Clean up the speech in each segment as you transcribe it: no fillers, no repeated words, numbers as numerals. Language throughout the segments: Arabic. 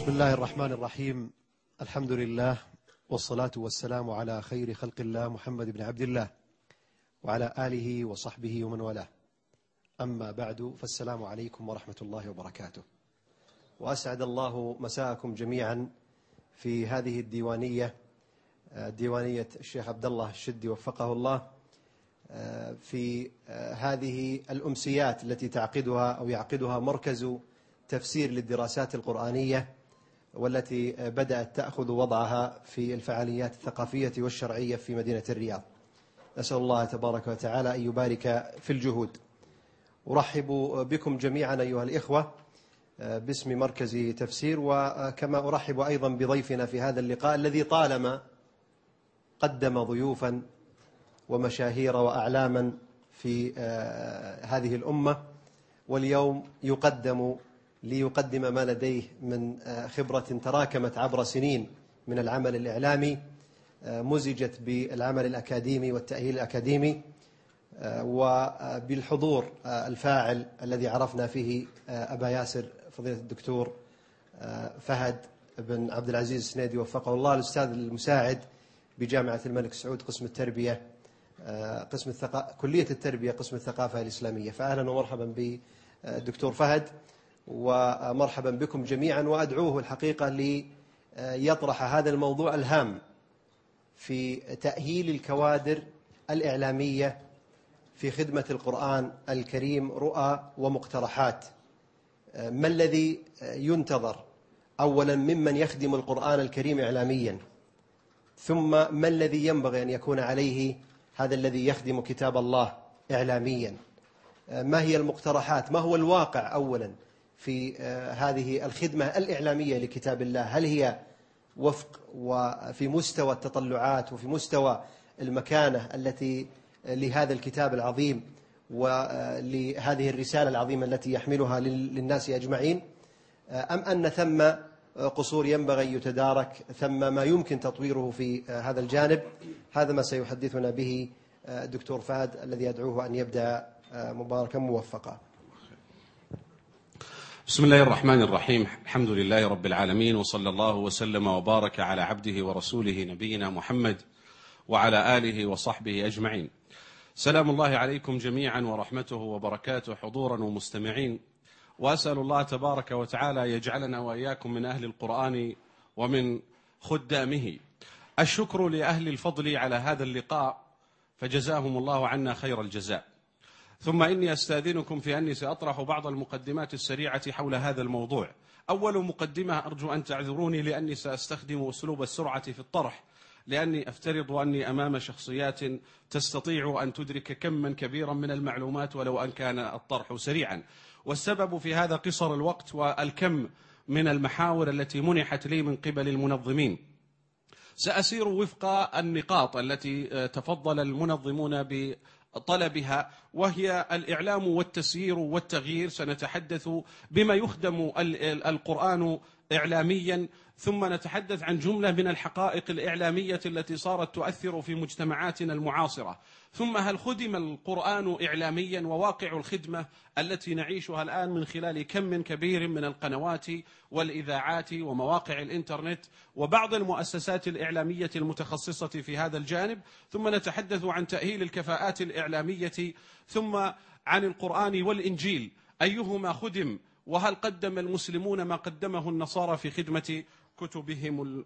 بسم الله الرحمن الرحيم. الحمد لله والصلاة والسلام على خير خلق الله محمد بن عبد الله وعلى آله وصحبه ومن والاه. أما بعد، فالسلام عليكم ورحمة الله وبركاته. وأسعد الله مساءكم جميعا في هذه الديوانية، ديوانية الشيخ عبد الله الشدي وفقه الله، في هذه الأمسيات التي تعقدها أو يعقدها مركز تفسير للدراسات القرآنية، والتي بدأت تأخذ وضعها في الفعاليات الثقافية والشرعية في مدينة الرياض. نسأل الله تبارك وتعالى أن يبارك في الجهود. أرحب بكم جميعا أيها الإخوة باسم مركز تفسير، وكما أرحب أيضا بضيفنا في هذا اللقاء الذي طالما قدم ضيوفا ومشاهير وأعلاما في هذه الأمة، واليوم يقدم ليقدم ما لديه من خبرة تراكمت عبر سنين من العمل الإعلامي، مزجت بالعمل الأكاديمي والتأهيل الأكاديمي، وبالحضور الفاعل الذي عرفنا فيه أبا ياسر فضيلة الدكتور فهد بن عبد العزيز السنيدي وفقه الله، الأستاذ المساعد بجامعة الملك سعود قسم التربية، كلية التربية قسم الثقافة الإسلامية. فأهلا ومرحبا بالدكتور فهد، ومرحبا بكم جميعا. وأدعوه الحقيقة ليطرح هذا الموضوع الهام في تأهيل الكوادر الإعلامية في خدمة القرآن الكريم، رؤى ومقترحات. ما الذي ينتظر أولا ممن يخدم القرآن الكريم إعلاميا، ثم ما الذي ينبغي أن يكون عليه هذا الذي يخدم كتاب الله إعلاميا؟ ما هي المقترحات؟ ما هو الواقع أولا في هذه الخدمة الإعلامية لكتاب الله؟ هل هي وفق وفي مستوى التطلعات وفي مستوى المكانة التي لهذا الكتاب العظيم ولهذه الرسالة العظيمة التي يحملها للناس أجمعين، أم أن ثم قصور ينبغي يتدارك، ثم ما يمكن تطويره في هذا الجانب؟ هذا ما سيحدثنا به دكتور فهد، الذي أدعوه أن يبدأ مباركا موفقا. بسم الله الرحمن الرحيم. الحمد لله رب العالمين، وصلى الله وسلم وبارك على عبده ورسوله نبينا محمد وعلى آله وصحبه أجمعين. سلام الله عليكم جميعا ورحمته وبركاته حضورا ومستمعين، وأسأل الله تبارك وتعالى يجعلنا وإياكم من أهل القرآن ومن خدامه. الشكر لأهل الفضل على هذا اللقاء، فجزاهم الله عنا خير الجزاء. ثم إني أستأذنكم في أني سأطرح بعض المقدمات السريعة حول هذا الموضوع. أول مقدمة، أرجو أن تعذروني لأني سأستخدم أسلوب السرعة في الطرح، لأني أفترض أني أمام شخصيات تستطيع أن تدرك كما كبيرا من المعلومات ولو أن كان الطرح سريعا. والسبب في هذا قصر الوقت والكم من المحاور التي منحت لي من قبل المنظمين. سأسير وفق النقاط التي تفضل المنظمون بطلبها، وهي الإعلام والتسيير والتغيير. سنتحدث بما يخدم القرآن إعلاميا، ثم نتحدث عن جملة من الحقائق الإعلامية التي صارت تؤثر في مجتمعاتنا المعاصرة، ثم هل خدم القرآن إعلاميا، وواقع الخدمة التي نعيشها الآن من خلال كم كبير من القنوات والإذاعات ومواقع الإنترنت وبعض المؤسسات الإعلامية المتخصصة في هذا الجانب. ثم نتحدث عن تأهيل الكفاءات الإعلامية، ثم عن القرآن والإنجيل، أيهما خدم، وهل قدم المسلمون ما قدمه النصارى في خدمة كتبهم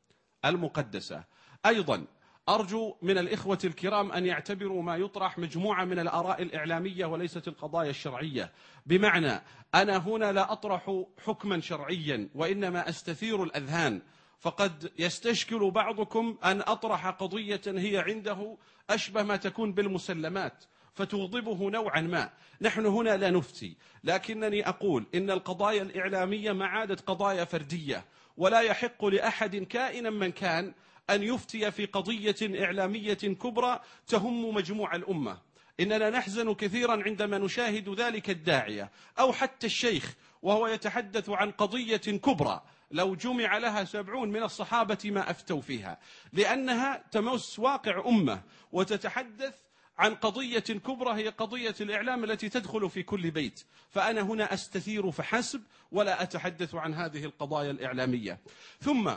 المقدسة. أيضا أرجو من الإخوة الكرام أن يعتبروا ما يطرح مجموعة من الآراء الإعلامية وليست القضايا الشرعية، بمعنى أنا هنا لا أطرح حكما شرعيا وإنما أستثير الأذهان. فقد يستشكل بعضكم أن أطرح قضية هي عنده أشبه ما تكون بالمسلمات فتغضبه نوعا ما. نحن هنا لا نفتي، لكنني أقول إن القضايا الإعلامية ما عادت قضايا فردية، ولا يحق لأحد كائنا من كان أن يفتي في قضية إعلامية كبرى تهم مجموع الأمة. إننا نحزن كثيرا عندما نشاهد ذلك الداعية أو حتى الشيخ وهو يتحدث عن قضية كبرى لو جمع لها 70 من الصحابة ما أفتوا فيها، لأنها تمس واقع أمة وتتحدث عن قضية كبرى هي قضية الإعلام التي تدخل في كل بيت، فأنا هنا أستثير فحسب ولا أتحدث عن هذه القضايا الإعلامية. ثم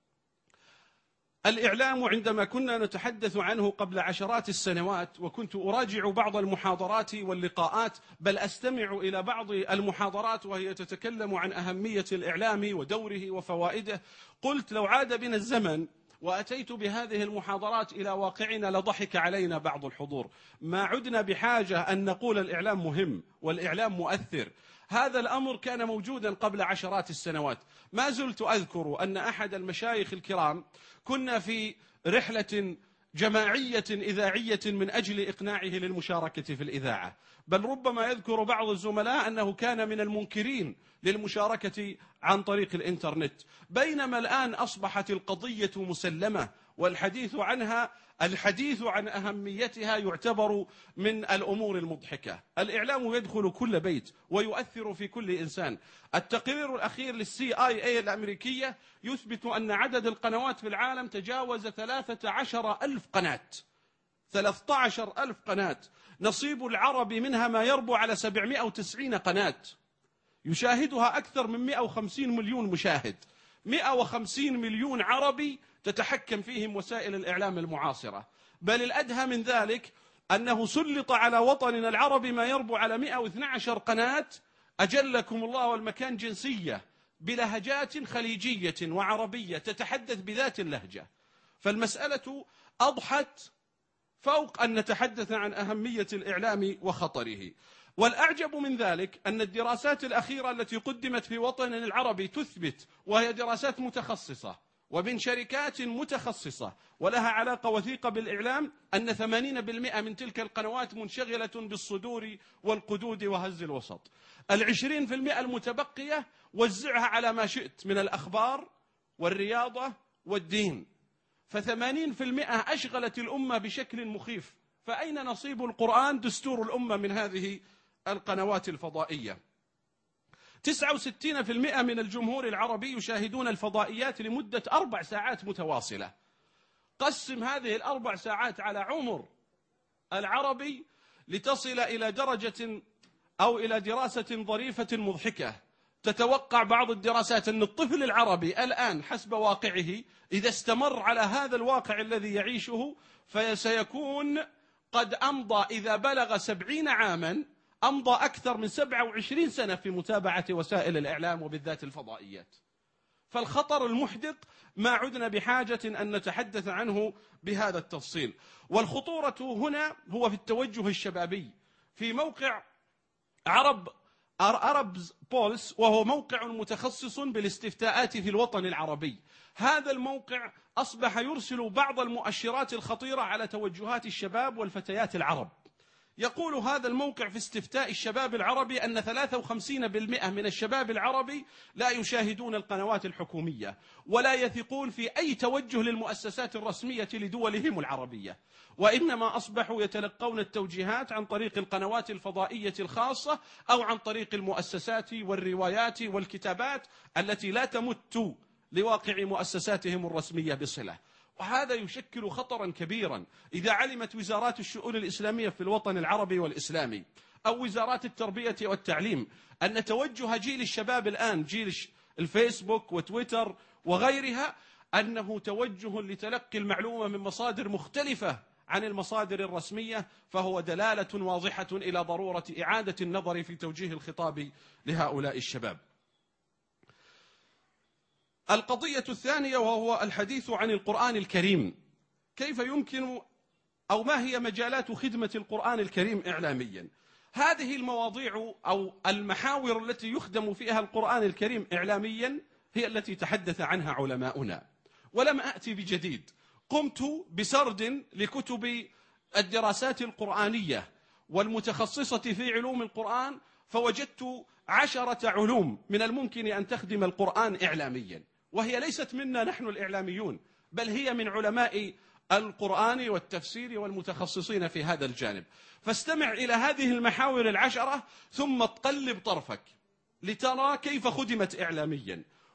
الإعلام عندما كنا نتحدث عنه قبل عشرات السنوات، وكنت أراجع بعض المحاضرات واللقاءات، بل أستمع إلى بعض المحاضرات وهي تتكلم عن أهمية الإعلام ودوره وفوائده، قلت لو عاد بنا الزمن وأتيت بهذه المحاضرات إلى واقعنا لضحك علينا بعض الحضور. ما عدنا بحاجة أن نقول الإعلام مهم والإعلام مؤثر. هذا الأمر كان موجودا قبل عشرات السنوات. ما زلت أذكر أن أحد المشايخ الكرام كنا في رحلة جماعية إذاعية من أجل إقناعه للمشاركة في الإذاعة، بل ربما يذكر بعض الزملاء أنه كان من المنكرين للمشاركة عن طريق الإنترنت، بينما الآن أصبحت القضية مسلمة والحديث عنها، الحديث عن أهميتها يعتبر من الأمور المضحكة. الإعلام يدخل كل بيت ويؤثر في كل إنسان. التقرير الأخير للCIA الأمريكية يثبت أن عدد القنوات في العالم تجاوز 13,000 قناة. 13,000 قناة. نصيب العرب منها ما يربو على 790 قناة يشاهدها أكثر من 150 مليون مشاهد. 150 مليون عربي تتحكم فيهم وسائل الإعلام المعاصرة. بل الأدهى من ذلك أنه سلط على وطننا العربي ما يربو على 112 قناة أجلكم الله والمكان جنسية بلهجات خليجية وعربية تتحدث بذات اللهجة. فالمسألة أضحت فوق أن نتحدث عن أهمية الإعلام وخطره. والأعجب من ذلك أن الدراسات الأخيرة التي قدمت في وطننا العربي تثبت، وهي دراسات متخصصة ومن شركات متخصصة ولها علاقة وثيقة بالإعلام، أن 80% من تلك القنوات منشغلة بالصدور والقدود وهز الوسط. 20% المتبقية وزعها على ما شئت من الأخبار والرياضة والدين. ف80% أشغلت الأمة بشكل مخيف. فأين نصيب القرآن دستور الأمة من هذه القنوات الفضائية؟ 69% من الجمهور العربي يشاهدون الفضائيات لمدة 4 ساعات متواصلة. قسم هذه ال4 ساعات على عمر العربي لتصل إلى درجة أو إلى دراسة ظريفة مضحكة. تتوقع بعض الدراسات أن الطفل العربي الآن حسب واقعه إذا استمر على هذا الواقع الذي يعيشه فسيكون قد أمضى، إذا بلغ 70 عاما أمضى أكثر من 27 سنة في متابعة وسائل الإعلام وبالذات الفضائيات. فالخطر المحدق ما عدنا بحاجة أن نتحدث عنه بهذا التفصيل. والخطورة هنا هو في التوجه الشبابي. في موقع Arabs Pulse، وهو موقع متخصص بالاستفتاءات في الوطن العربي. هذا الموقع أصبح يرسل بعض المؤشرات الخطيرة على توجهات الشباب والفتيات العرب. يقول هذا الموقع في استفتاء الشباب العربي أن 53% من الشباب العربي لا يشاهدون القنوات الحكومية ولا يثقون في أي توجه للمؤسسات الرسمية لدولهم العربية، وإنما أصبحوا يتلقون التوجيهات عن طريق القنوات الفضائية الخاصة أو عن طريق المؤسسات والروايات والكتابات التي لا تمت لواقع مؤسساتهم الرسمية بصلة. وهذا يشكل خطرا كبيرا. إذا علمت وزارات الشؤون الإسلامية في الوطن العربي والإسلامي أو وزارات التربية والتعليم أن توجه جيل الشباب الآن، جيل الفيسبوك وتويتر وغيرها، أنه توجه لتلقي المعلومة من مصادر مختلفة عن المصادر الرسمية، فهو دلالة واضحة إلى ضرورة إعادة النظر في توجيه الخطاب لهؤلاء الشباب. القضية الثانية وهو الحديث عن القرآن الكريم. كيف يمكن أو ما هي مجالات خدمة القرآن الكريم إعلاميا؟ هذه المواضيع أو المحاور التي يخدم فيها القرآن الكريم إعلاميا هي التي تحدث عنها علماؤنا، ولم أأتي بجديد. قمت بسرد لكتب الدراسات القرآنية والمتخصصة في علوم القرآن، فوجدت 10 علوم من الممكن أن تخدم القرآن إعلاميا، وهي ليست منا نحن الإعلاميون، بل هي من علماء القرآن والتفسير والمتخصصين في هذا الجانب. فاستمع إلى هذه المحاور 10 ثم تقلب طرفك لترى كيف خدمت إعلاميا.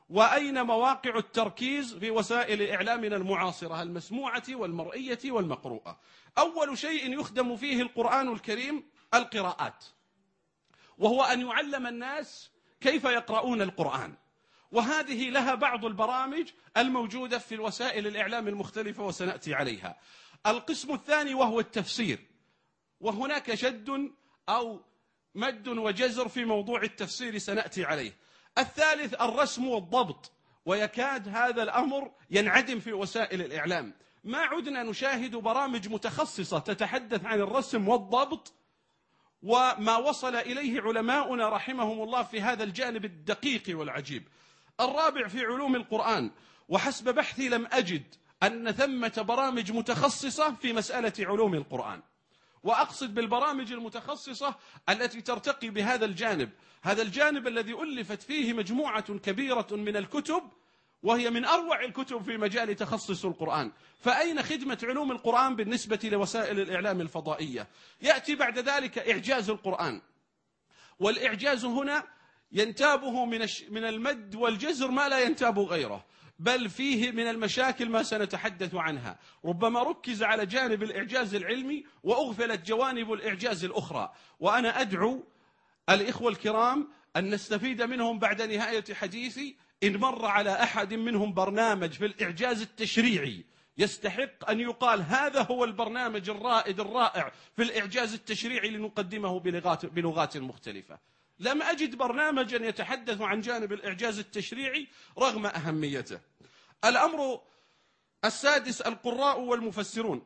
وأين مواقع التركيز في وسائل إعلامنا المعاصرة المسموعة والمرئية والمقروءة؟ أول شيء يخدم فيه القرآن الكريم القراءات، وهو أن يعلم الناس كيف يقرؤون القرآن، وهذه لها بعض البرامج الموجودة في الوسائل الإعلام المختلفة وسنأتي عليها. القسم الثاني وهو التفسير، وهناك شد أو مد وجزر في موضوع التفسير سنأتي عليه. الثالث الرسم والضبط، ويكاد هذا الأمر ينعدم في وسائل الإعلام، ما عدنا نشاهد برامج متخصصة تتحدث عن الرسم والضبط وما وصل إليه علماؤنا رحمهم الله في هذا الجانب الدقيق والعجيب. الرابع في علوم القرآن، وحسب بحثي لم أجد أن ثمة برامج متخصصة في مسألة علوم القرآن، وأقصد بالبرامج المتخصصة التي ترتقي بهذا الجانب، هذا الجانب الذي ألفت فيه مجموعة كبيرة من الكتب، وهي من أروع الكتب في مجال تخصص القرآن. فأين خدمة علوم القرآن بالنسبة لوسائل الإعلام الفضائية؟ يأتي بعد ذلك إعجاز القرآن، والإعجاز هنا ينتابه من المد والجزر ما لا ينتاب غيره، بل فيه من المشاكل ما سنتحدث عنها. ربما ركز على جانب الإعجاز العلمي وأغفلت جوانب الإعجاز الأخرى، وأنا أدعو الإخوة الكرام أن نستفيد منهم بعد نهاية حديثي. إن مر على أحد منهم برنامج في الإعجاز التشريعي يستحق أن يقال هذا هو البرنامج الرائد الرائع في الإعجاز التشريعي لنقدمه بلغات مختلفة، لم أجد برنامجا يتحدث عن جانب الإعجاز التشريعي رغم أهميته. الأمر السادس القراء والمفسرون.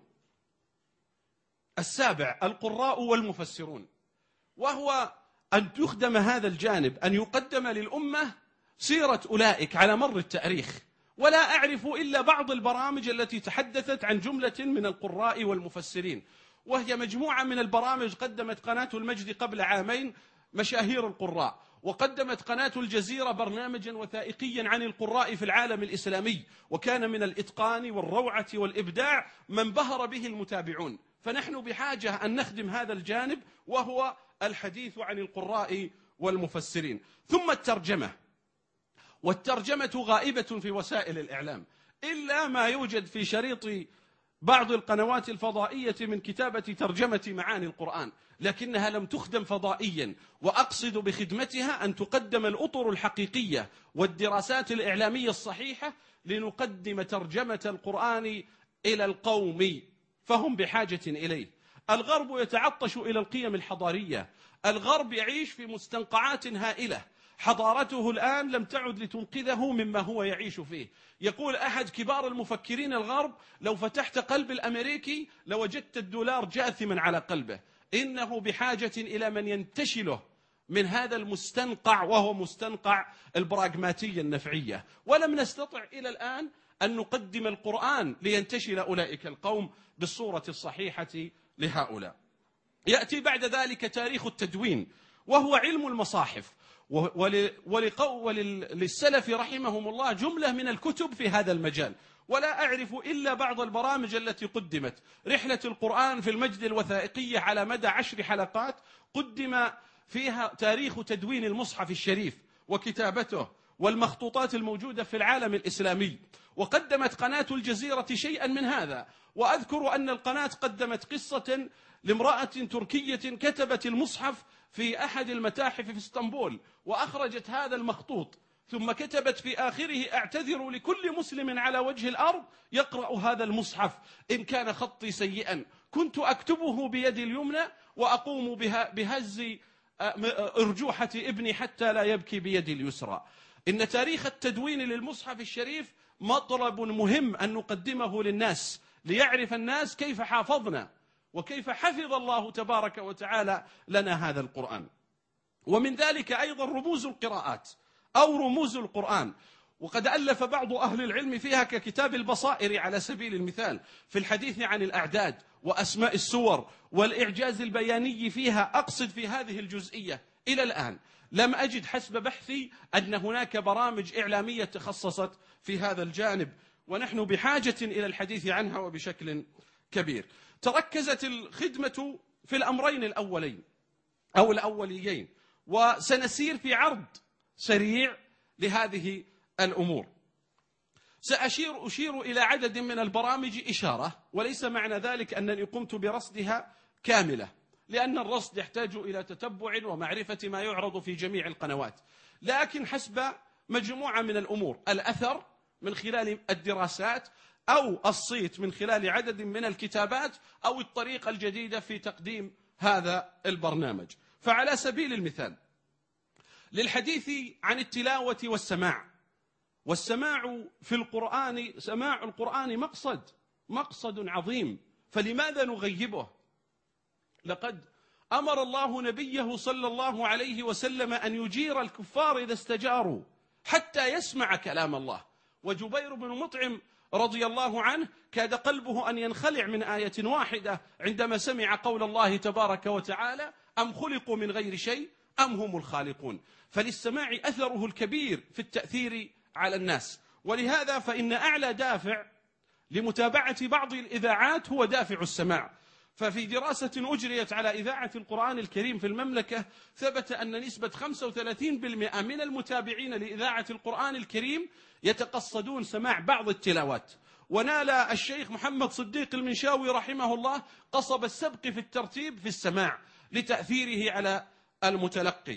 السابع القراء والمفسرون، وهو أن يخدم هذا الجانب، أن يقدم للأمة سيرة أولئك على مر التاريخ. ولا أعرف إلا بعض البرامج التي تحدثت عن جملة من القراء والمفسرين، وهي مجموعة من البرامج. قدمت قناة المجد قبل عامين مشاهير القراء، وقدمت قناة الجزيرة برنامجا وثائقيا عن القراء في العالم الإسلامي، وكان من الإتقان والروعة والإبداع من بهر به المتابعون. فنحن بحاجة أن نخدم هذا الجانب، وهو الحديث عن القراء والمفسرين. ثم الترجمة، والترجمة غائبة في وسائل الإعلام، إلا ما يوجد في شريط بعض القنوات الفضائية من كتابة ترجمة معاني القرآن، لكنها لم تخدم فضائيا. وأقصد بخدمتها أن تقدم الأطر الحقيقية والدراسات الإعلامية الصحيحة لنقدم ترجمة القرآن إلى القوم، فهم بحاجة إليه. الغرب يتعطش إلى القيم الحضارية، الغرب يعيش في مستنقعات هائلة، حضارته الآن لم تعد لتنقذه مما هو يعيش فيه. يقول أحد كبار المفكرين الغرب: لو فتحت قلب الأمريكي لوجدت الدولار جاثما على قلبه. إنه بحاجة إلى من ينتشله من هذا المستنقع، وهو مستنقع البراغماتية النفعية. ولم نستطع إلى الآن أن نقدم القرآن لينتشل أولئك القوم بالصورة الصحيحة لهؤلاء. يأتي بعد ذلك تاريخ التدوين، وهو علم المصاحف. وللسلف رحمهم الله جملة من الكتب في هذا المجال، ولا أعرف إلا بعض البرامج التي قدمت. رحلة القرآن في المجد الوثائقية على مدى 10 حلقات قدم فيها تاريخ تدوين المصحف الشريف وكتابته والمخطوطات الموجودة في العالم الإسلامي. وقدمت قناة الجزيرة شيئا من هذا. وأذكر أن القناة قدمت قصة لامرأة تركية كتبت المصحف في أحد المتاحف في اسطنبول، وأخرجت هذا المخطوط، ثم كتبت في آخره: أعتذر لكل مسلم على وجه الأرض يقرأ هذا المصحف إن كان خطي سيئا، كنت أكتبه بيدي اليمنى وأقوم بهز أرجوحة ابني حتى لا يبكي بيدي اليسرى. إن تاريخ التدوين للمصحف الشريف مطلب مهم أن نقدمه للناس، ليعرف الناس كيف حافظنا وكيف حفظ الله تبارك وتعالى لنا هذا القرآن. ومن ذلك أيضا رموز القراءات أو رموز القرآن، وقد ألف بعض أهل العلم فيها ككتاب البصائر على سبيل المثال في الحديث عن الأعداد وأسماء السور والإعجاز البياني فيها. أقصد في هذه الجزئية إلى الآن لم أجد حسب بحثي أن هناك برامج إعلامية تخصصت في هذا الجانب، ونحن بحاجة إلى الحديث عنها وبشكل كبير. تركزت الخدمة في الأمرين الأولين أو الأوليين، وسنسير في عرض سريع لهذه الأمور. أشير إلى عدد من البرامج إشارة، وليس معنى ذلك أنني قمت برصدها كاملة، لأن الرصد يحتاج إلى تتبع ومعرفة ما يعرض في جميع القنوات، لكن حسب مجموعة من الأمور: الأثر من خلال الدراسات، أو الصيت من خلال عدد من الكتابات، أو الطريقة الجديدة في تقديم هذا البرنامج. فعلى سبيل المثال، للحديث عن التلاوة والسماع في القرآن، سماع القرآن مقصد عظيم، فلماذا نغيبه؟ لقد أمر الله نبيه صلى الله عليه وسلم أن يجير الكفار إذا استجاروا حتى يسمع كلام الله. وجبير بن مطعم رضي الله عنه كاد قلبه أن ينخلع من آية واحدة عندما سمع قول الله تبارك وتعالى: أم خلقوا من غير شيء أم هم الخالقون. فللسماع أثره الكبير في التأثير على الناس، ولهذا فإن أعلى دافع لمتابعة بعض الإذاعات هو دافع السماع. ففي دراسة أجريت على إذاعة القرآن الكريم في المملكة، ثبت أن نسبة 35% من المتابعين لإذاعة القرآن الكريم يتقصدون سماع بعض التلاوات. ونال الشيخ محمد صديق المنشاوي رحمه الله قصب السبق في الترتيب في السماع لتأثيره على المتلقي.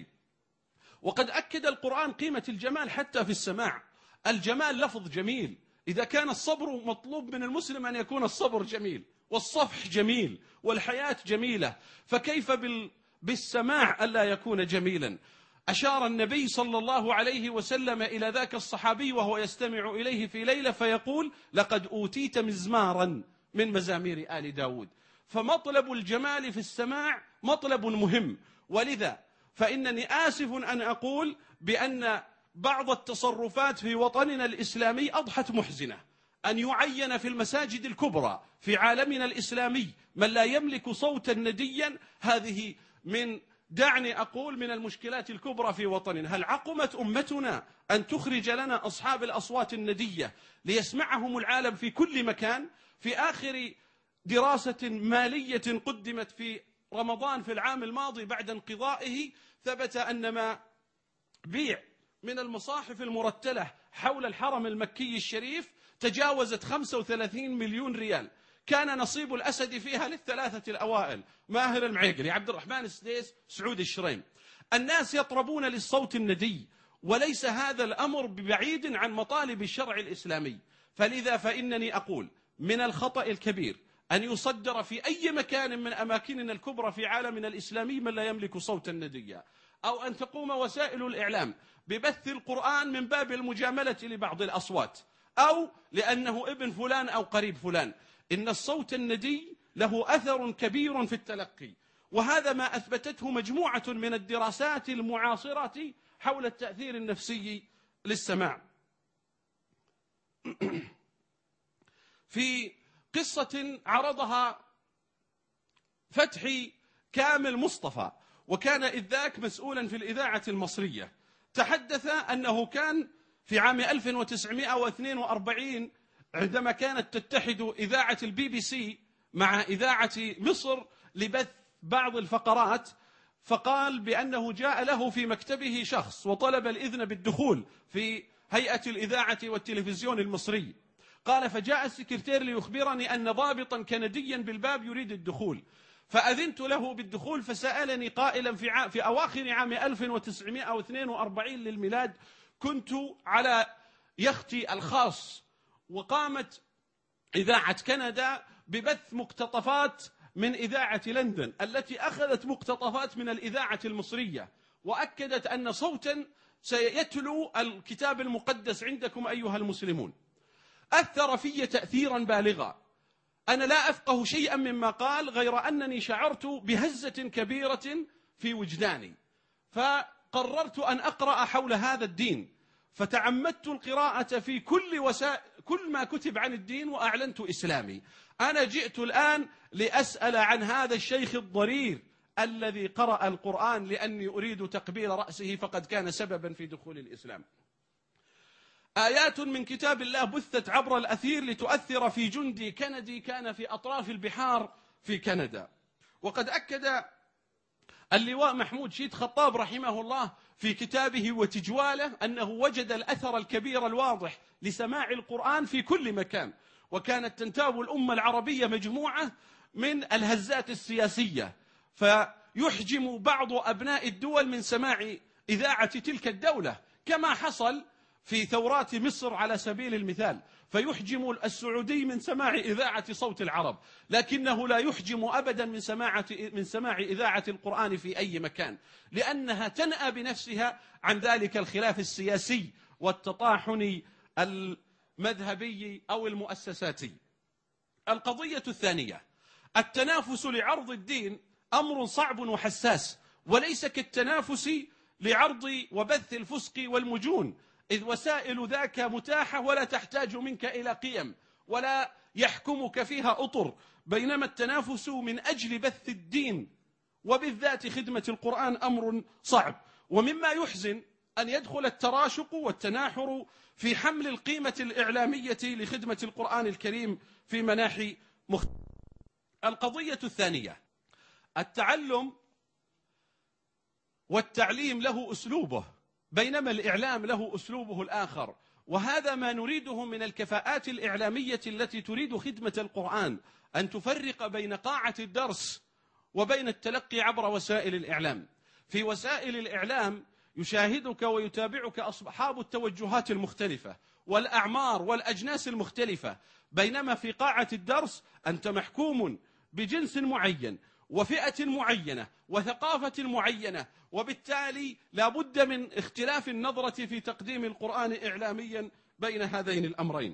وقد أكد القرآن قيمة الجمال حتى في السماع. الجمال لفظ جميل، إذا كان الصبر مطلوب من المسلم أن يكون الصبر جميل، والصفح جميل، والحياة جميلة، فكيف بالسماع ألا يكون جميلا؟ أشار النبي صلى الله عليه وسلم إلى ذاك الصحابي وهو يستمع إليه في ليلة فيقول: لقد أوتيت مزمارا من مزامير آل داود. فمطلب الجمال في السماع مطلب مهم. ولذا فإنني آسف أن أقول بأن بعض التصرفات في وطننا الإسلامي أضحت محزنة. أن يعين في المساجد الكبرى في عالمنا الإسلامي من لا يملك صوتا نديا، هذه دعني أقول من المشكلات الكبرى في وطننا. هل عقمت أمتنا أن تخرج لنا أصحاب الأصوات الندية ليسمعهم العالم في كل مكان؟ في آخر دراسة مالية قدمت في رمضان في العام الماضي بعد انقضائه، ثبت أن ما بيع من المصاحف المرتلة حول الحرم المكي الشريف تجاوزت 35 مليون ريال. كان نصيب الأسد فيها للثلاثة الأوائل: ماهر المعيقلي، عبد الرحمن السديس، سعود الشريم. الناس يطربون للصوت الندي، وليس هذا الأمر ببعيد عن مطالب الشرع الإسلامي. فلذا فإنني أقول من الخطأ الكبير أن يصدر في أي مكان من أماكننا الكبرى في عالمنا الإسلامي من لا يملك صوتا نديا، أو أن تقوم وسائل الإعلام ببث القرآن من باب المجاملة لبعض الأصوات، أو لأنه ابن فلان أو قريب فلان. إن الصوت الندي له أثر كبير في التلقي، وهذا ما أثبتته مجموعة من الدراسات المعاصرة حول التأثير النفسي للسماع. في قصة عرضها فتحي كامل مصطفى، وكان إذ ذاك مسؤولا في الإذاعة المصرية، تحدث أنه كان في عام 1942 عندما كانت تتحد إذاعة BBC مع إذاعة مصر لبث بعض الفقرات، فقال بأنه جاء له في مكتبه شخص وطلب الإذن بالدخول في هيئة الإذاعة والتلفزيون المصري. قال: فجاء السكرتير ليخبرني أن ضابطا كنديا بالباب يريد الدخول، فأذنت له بالدخول، فسألني قائلا في أواخر عام 1942 للميلاد: كنت على يختي الخاص، وقامت إذاعة كندا ببث مقتطفات من إذاعة لندن التي أخذت مقتطفات من الإذاعة المصرية، وأكدت أن صوتا سيتلو الكتاب المقدس عندكم أيها المسلمون. أثر في تأثيرا بالغا. أنا لا أفقه شيئا مما قال، غير أنني شعرت بهزة كبيرة في وجداني، فقررت أن أقرأ حول هذا الدين، فتعمدت القراءة في كل ما كتب عن الدين، وأعلنت إسلامي. أنا جئت الآن لأسأل عن هذا الشيخ الضرير الذي قرأ القرآن، لأني أريد تقبيل رأسه، فقد كان سببا في دخول الإسلام. آيات من كتاب الله بثت عبر الأثير لتؤثر في جندي كندي كان في أطراف البحار في كندا. وقد أكد اللواء محمود شيد خطاب رحمه الله في كتابه وتجواله أنه وجد الأثر الكبير الواضح لسماع القرآن في كل مكان، وكانت تنتاب الأمة العربية مجموعة من الهزات السياسية، فيحجم بعض أبناء الدول من سماع إذاعة تلك الدولة، كما حصل في ثورات مصر على سبيل المثال، فيحجم السعودي من سماع إذاعة صوت العرب، لكنه لا يحجم أبدا من سماع إذاعة القرآن في أي مكان، لأنها تنأى بنفسها عن ذلك الخلاف السياسي والتطاحن المذهبي أو المؤسساتي. القضية الثانية: التنافس لعرض الدين أمر صعب وحساس، وليس كالتنافس لعرض وبث الفسق والمجون، إذ وسائل ذاك متاحة ولا تحتاج منك إلى قيم ولا يحكمك فيها أطر، بينما التنافس من أجل بث الدين وبالذات خدمة القرآن أمر صعب. ومما يحزن أن يدخل التراشق والتناحر في حمل القيمة الإعلامية لخدمة القرآن الكريم في مناحي مختلفة. القضية الثانية: التعلم والتعليم له أسلوبه، بينما الإعلام له أسلوبه الآخر، وهذا ما نريده من الكفاءات الإعلامية التي تريد خدمة القرآن، أن تفرق بين قاعة الدرس وبين التلقي عبر وسائل الإعلام. في وسائل الإعلام يشاهدك ويتابعك أصحاب التوجهات المختلفة والأعمار والأجناس المختلفة، بينما في قاعة الدرس أنت محكوم بجنس معين وفئة معينة وثقافة معينة، وبالتالي لا بد من اختلاف النظرة في تقديم القرآن إعلاميا بين هذين الأمرين.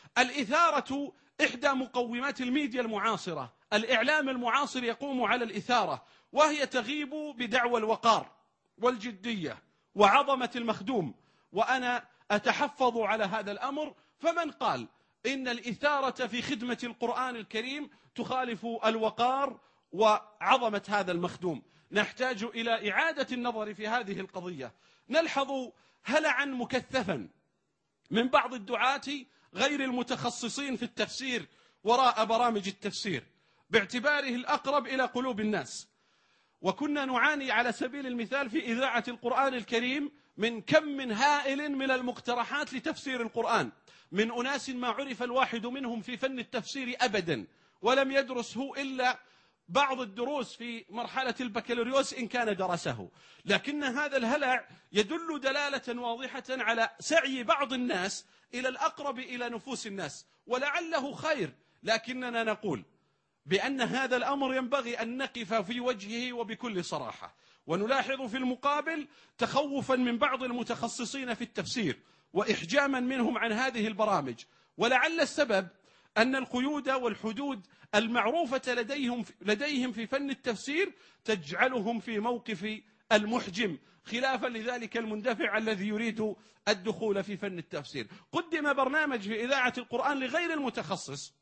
الإثارة إحدى مقومات الميديا المعاصرة، الإعلام المعاصر يقوم على الإثارة، وهي تغيب بدعوى الوقار والجدية وعظمة المخدوم، وأنا أتحفظ على هذا الأمر. فمن قال إن الإثارة في خدمة القرآن الكريم تخالف الوقار وعظمة هذا المخدوم؟ نحتاج إلى إعادة النظر في هذه القضية. نلحظ هلعا مكثفا من بعض الدعاة غير المتخصصين في التفسير وراء برامج التفسير باعتباره الأقرب إلى قلوب الناس، وكنا نعاني على سبيل المثال في إذاعة القرآن الكريم من كم هائل من المقترحات لتفسير القرآن من أناس ما عرف الواحد منهم في فن التفسير أبدا، ولم يدرسه إلا بعض الدروس في مرحلة البكالوريوس إن كان درسه، لكن هذا الهلع يدل دلالة واضحة على سعي بعض الناس إلى الأقرب إلى نفوس الناس، ولعله خير، لكننا نقول بأن هذا الأمر ينبغي أن نقف في وجهه وبكل صراحة. ونلاحظ في المقابل تخوفا من بعض المتخصصين في التفسير وإحجاما منهم عن هذه البرامج، ولعل السبب أن القيود والحدود المعروفة لديهم في فن التفسير تجعلهم في موقف المحجم، خلافا لذلك المندفع الذي يريد الدخول في فن التفسير. قدم برنامج في إذاعة القرآن لغير المتخصص،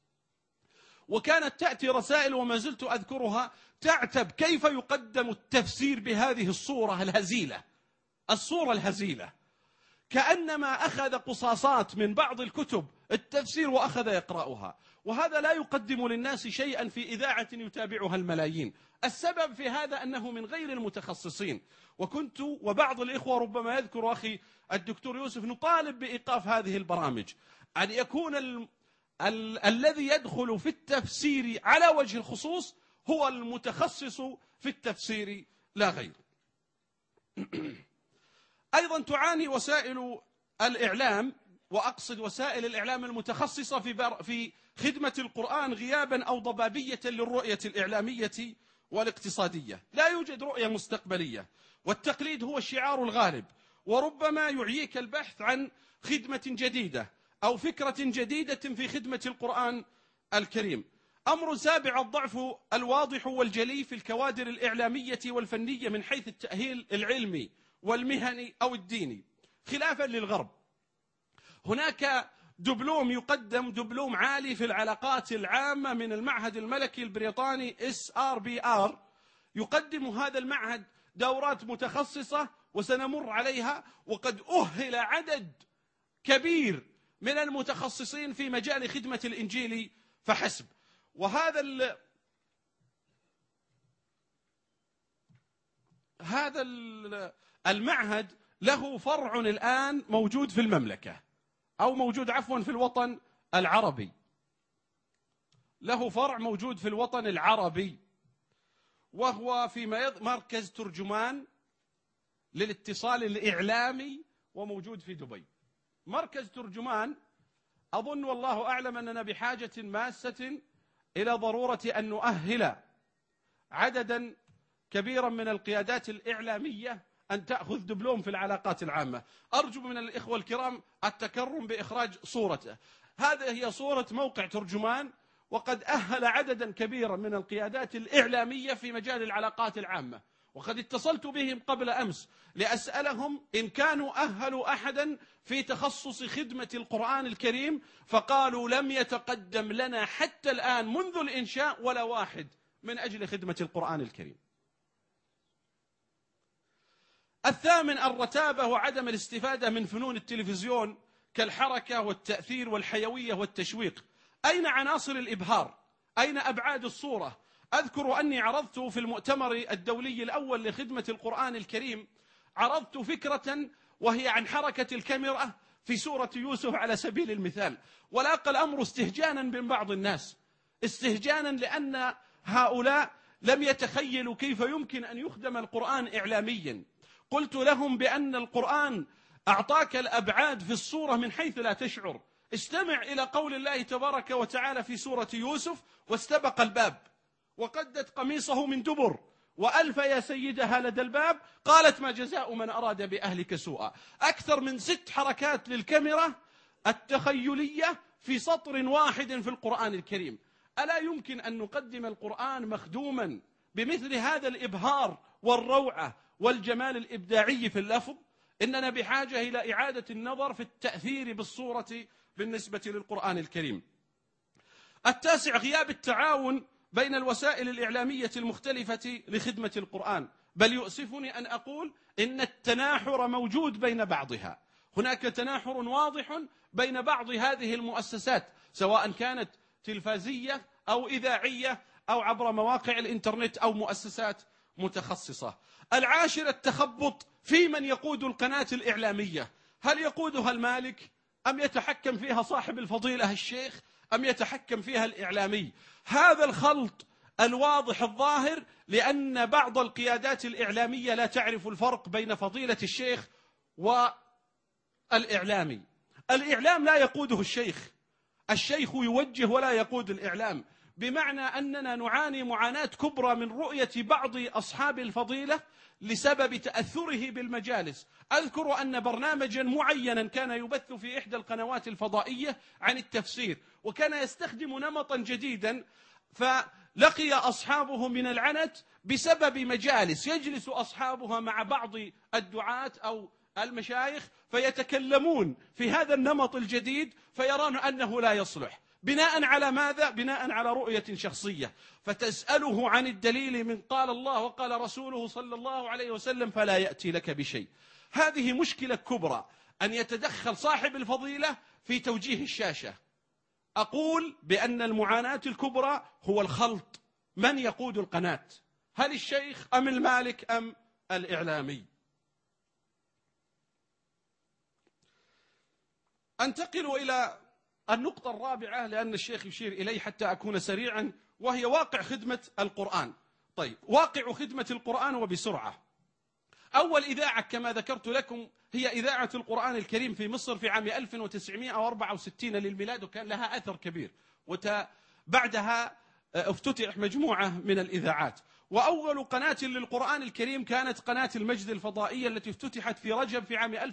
وكانت تأتي رسائل وما زلت أذكرها تعتب كيف يقدم التفسير بهذه الصورة الهزيلة، الصورة الهزيلة، كأنما أخذ قصاصات من بعض الكتب التفسير وأخذ يقرأها، وهذا لا يقدم للناس شيئا في إذاعة يتابعها الملايين. السبب في هذا أنه من غير المتخصصين، وكنت وبعض الإخوة ربما يذكر أخي الدكتور يوسف نطالب بإيقاف هذه البرامج، أن يكون الذي يدخل في التفسير على وجه الخصوص هو المتخصص في التفسير لا غير. أيضا تعاني وسائل الإعلام، وأقصد وسائل الإعلام المتخصصة في خدمة القرآن، غيابا أو ضبابية للرؤية الإعلامية والاقتصادية. لا يوجد رؤية مستقبلية، والتقليد هو الشعار الغالب، وربما يعيك البحث عن خدمة جديدة أو فكرة جديدة في خدمة القرآن الكريم. أمر سابع: الضعف الواضح والجلي في الكوادر الإعلامية والفنية من حيث التأهيل العلمي والمهني أو الديني، خلافا للغرب. هناك دبلوم يقدم، دبلوم عالي في العلاقات العامة من المعهد الملكي البريطاني SRBR، يقدم هذا المعهد دورات متخصصة وسنمر عليها، وقد أهل عدد كبير من المتخصصين في مجال خدمة الإنجيل فحسب. هذا المعهد له فرع الآن موجود في المملكة، أو موجود عفوا في الوطن العربي، له فرع موجود في الوطن العربي، وهو في مركز ترجمان للاتصال الإعلامي، وموجود في دبي. مركز ترجمان أظن والله أعلم أننا بحاجة ماسة إلى ضرورة أن نؤهل عددا كبيرا من القيادات الإعلامية أن تأخذ دبلوم في العلاقات العامة. أرجو من الإخوة الكرام التكرم بإخراج صورته. هذه هي صورة موقع ترجمان، وقد أهل عددا كبيرا من القيادات الإعلامية في مجال العلاقات العامة، وقد اتصلت بهم قبل أمس لأسألهم إن كانوا أهلوا أحدا في تخصص خدمة القرآن الكريم، فقالوا لم يتقدم لنا حتى الآن منذ الإنشاء ولا واحد من أجل خدمة القرآن الكريم. الثامن الرتابة وعدم الاستفادة من فنون التلفزيون كالحركة والتأثير والحيوية والتشويق. أين عناصر الإبهار؟ أين أبعاد الصورة؟ أذكر أني عرضت في المؤتمر الدولي الأول لخدمة القرآن الكريم، عرضت فكرة وهي عن حركة الكاميرا في سورة يوسف على سبيل المثال، ولاقى الأمر استهجانا من بعض الناس، استهجانا لأن هؤلاء لم يتخيلوا كيف يمكن أن يخدم القرآن إعلاميا. قلت لهم بأن القرآن أعطاك الأبعاد في الصورة من حيث لا تشعر. استمع إلى قول الله تبارك وتعالى في سورة يوسف: واستبق الباب وقدت قميصه من دبر وألف يا سيدها لدى الباب قالت ما جزاء من أراد بأهلك سوءا. أكثر من 6 حركات للكاميرا التخيلية في سطر واحد في القرآن الكريم. ألا يمكن أن نقدم القرآن مخدوما بمثل هذا الإبهار والروعة والجمال الإبداعي في اللفظ؟ إننا بحاجة إلى إعادة النظر في التأثير بالصورة بالنسبة للقرآن الكريم. التاسع غياب التعاون بين الوسائل الإعلامية المختلفة لخدمة القرآن، بل يؤسفني أن أقول إن التناحر موجود بين بعضها. هناك تناحر واضح بين بعض هذه المؤسسات، سواء كانت تلفزية أو إذاعية أو عبر مواقع الإنترنت أو مؤسسات متخصصة. العاشر التخبط في من يقود القناة الإعلامية، هل يقودها المالك أم يتحكم فيها صاحب الفضيلة الشيخ أم يتحكم فيها الإعلامي؟ هذا الخلط الواضح الظاهر لأن بعض القيادات الإعلامية لا تعرف الفرق بين فضيلة الشيخ والإعلامي. الإعلام لا يقوده الشيخ، الشيخ يوجه ولا يقود الإعلام، بمعنى أننا نعاني معاناة كبرى من رؤية بعض أصحاب الفضيلة لسبب تأثره بالمجالس. أذكر أن برنامجا معينا كان يبث في إحدى القنوات الفضائية عن التفسير، وكان يستخدم نمطا جديدا، فلقي أصحابه من العنت بسبب مجالس يجلس أصحابها مع بعض الدعاة أو المشايخ فيتكلمون في هذا النمط الجديد، فيرون أنه لا يصلح. بناء على ماذا؟ بناء على رؤية شخصية. فتسأله عن الدليل من قال الله وقال رسوله صلى الله عليه وسلم فلا يأتي لك بشيء. هذه مشكلة كبرى، أن يتدخل صاحب الفضيلة في توجيه الشاشة. أقول بأن المعاناة الكبرى هو الخلط، من يقود القناة؟ هل الشيخ أم المالك أم الإعلامي؟ أنتقل إلى النقطة الرابعة لأن الشيخ يشير إليه حتى أكون سريعا، وهي واقع خدمة القرآن. طيب، واقع خدمة القرآن وبسرعة. أول إذاعة كما ذكرت لكم هي إذاعة القرآن الكريم في مصر في عام 1964 للميلاد، وكان لها أثر كبير، وبعدها افتتح مجموعة من الإذاعات. وأول قناة للقرآن الكريم كانت قناة المجد الفضائية التي افتتحت في رجب في عام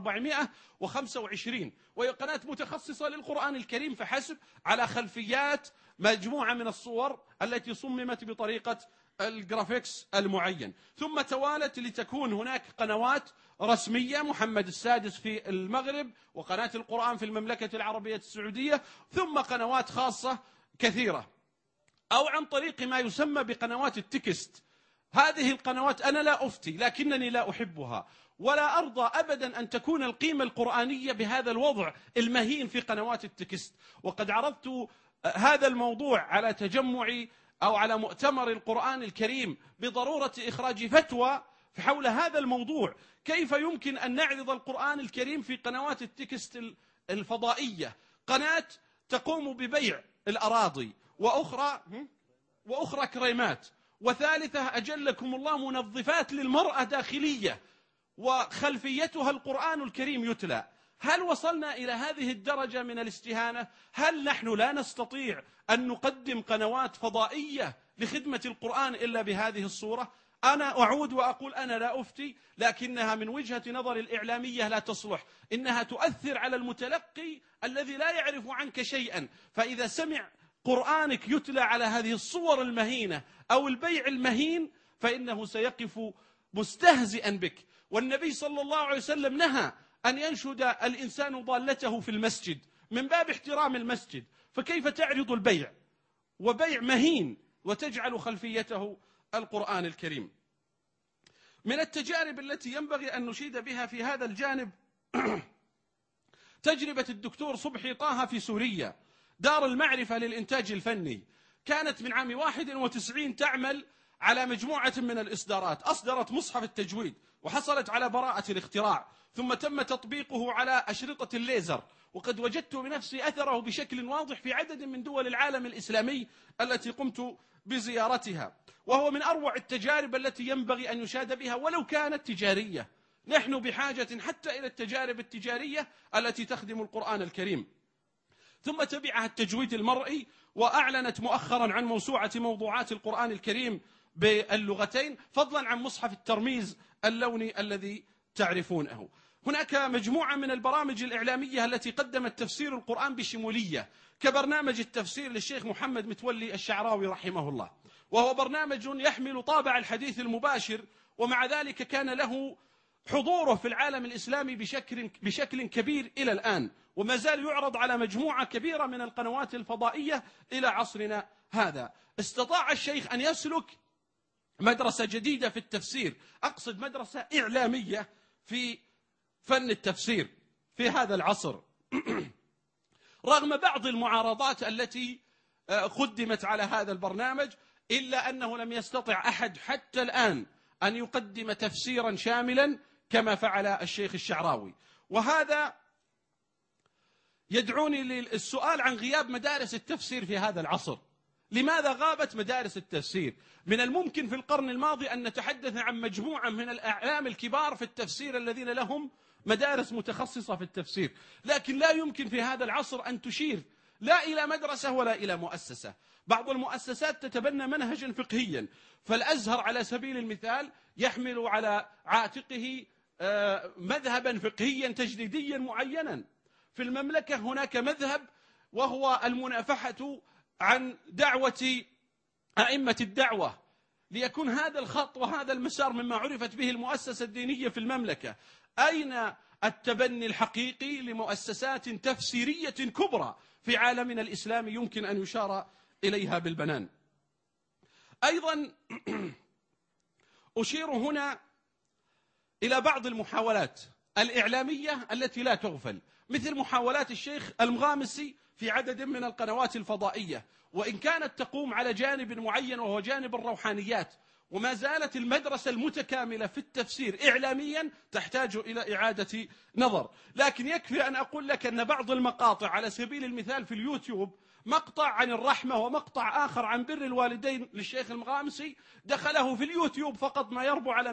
1425، وهي قناة متخصصة للقرآن الكريم فحسب، على خلفيات مجموعة من الصور التي صممت بطريقة الجرافيكس المعين. ثم توالت لتكون هناك قنوات رسمية، محمد السادس في المغرب، وقناة القرآن في المملكة العربية السعودية، ثم قنوات خاصة كثيرة، أو عن طريق ما يسمى بقنوات التكست. هذه القنوات أنا لا أفتي، لكنني لا أحبها، ولا أرضى أبدا أن تكون القيمة القرآنية بهذا الوضع المهين في قنوات التكست. وقد عرضت هذا الموضوع على تجمع أو على مؤتمر القرآن الكريم بضرورة إخراج فتوى حول هذا الموضوع، كيف يمكن أن نعرض القرآن الكريم في قنوات التكست الفضائية، قناة تقوم ببيع الأراضي، وأخرى كريمات، وثالثة أجلكم الله منظفات للمرأة داخلية، وخلفيتها القرآن الكريم يتلى. هل وصلنا إلى هذه الدرجة من الاستهانة؟ هل نحن لا نستطيع أن نقدم قنوات فضائية لخدمة القرآن إلا بهذه الصورة؟ أنا أعود وأقول أنا لا أفتي، لكنها من وجهة نظر الإعلامية لا تصلح، إنها تؤثر على المتلقي الذي لا يعرف عنك شيئا، فإذا سمع قرآنك يتلى على هذه الصور المهينة أو البيع المهين فإنه سيقف مستهزئا بك. والنبي صلى الله عليه وسلم نهى أن ينشد الإنسان ضالته في المسجد من باب احترام المسجد، فكيف تعرض البيع وبيع مهين وتجعل خلفيته القرآن الكريم؟ من التجارب التي ينبغي أن نشيد بها في هذا الجانب تجربة الدكتور صبحي طه في سوريا، دار المعرفة للإنتاج الفني، كانت من عام 91 تعمل على مجموعة من الإصدارات، أصدرت مصحف التجويد وحصلت على براءة الاختراع، ثم تم تطبيقه على أشرطة الليزر، وقد وجدت بنفسي أثره بشكل واضح في عدد من دول العالم الإسلامي التي قمت بزيارتها، وهو من أروع التجارب التي ينبغي أن يشاد بها ولو كانت تجارية. نحن بحاجة حتى إلى التجارب التجارية التي تخدم القرآن الكريم. ثم تبعها التجويد المرئي، وأعلنت مؤخرا عن موسوعة موضوعات القرآن الكريم باللغتين، فضلا عن مصحف الترميز اللوني الذي تعرفونه. هناك مجموعة من البرامج الإعلامية التي قدمت تفسير القرآن بشمولية، كبرنامج التفسير للشيخ محمد متولي الشعراوي رحمه الله، وهو برنامج يحمل طابع الحديث المباشر، ومع ذلك كان له حضوره في العالم الإسلامي بشكل كبير إلى الآن، وما زال يعرض على مجموعة كبيرة من القنوات الفضائية إلى عصرنا هذا. استطاع الشيخ أن يسلك مدرسة جديدة في التفسير، أقصد مدرسة إعلامية في فن التفسير في هذا العصر رغم بعض المعارضات التي قدمت على هذا البرنامج، إلا أنه لم يستطع أحد حتى الآن أن يقدم تفسيرا شاملا كما فعل الشيخ الشعراوي. وهذا يدعوني للسؤال عن غياب مدارس التفسير في هذا العصر. لماذا غابت مدارس التفسير؟ من الممكن في القرن الماضي أن نتحدث عن مجموعة من الأعلام الكبار في التفسير الذين لهم مدارس متخصصة في التفسير، لكن لا يمكن في هذا العصر أن تشير لا إلى مدرسة ولا إلى مؤسسة. بعض المؤسسات تتبنى منهجا فقهيا، فالأزهر على سبيل المثال يحمل على عاتقه مذهبا فقهيا تجديديا معينا. في المملكة هناك مذهب وهو المنافحة عن دعوة أئمة الدعوة، ليكون هذا الخط وهذا المسار مما عرفت به المؤسسة الدينية في المملكة. أين التبني الحقيقي لمؤسسات تفسيرية كبرى في عالمنا الإسلامي يمكن أن يشار إليها بالبنان؟ أيضا أشير هنا إلى بعض المحاولات الإعلامية التي لا تغفل، مثل محاولات الشيخ المغامسي في عدد من القنوات الفضائية، وإن كانت تقوم على جانب معين وهو جانب الروحانيات، وما زالت المدرسة المتكاملة في التفسير إعلاميا تحتاج إلى إعادة نظر. لكن يكفي أن أقول لك أن بعض المقاطع على سبيل المثال في اليوتيوب، مقطع عن الرحمة ومقطع آخر عن بر الوالدين للشيخ المغامسي، دخله في اليوتيوب فقط ما يربو على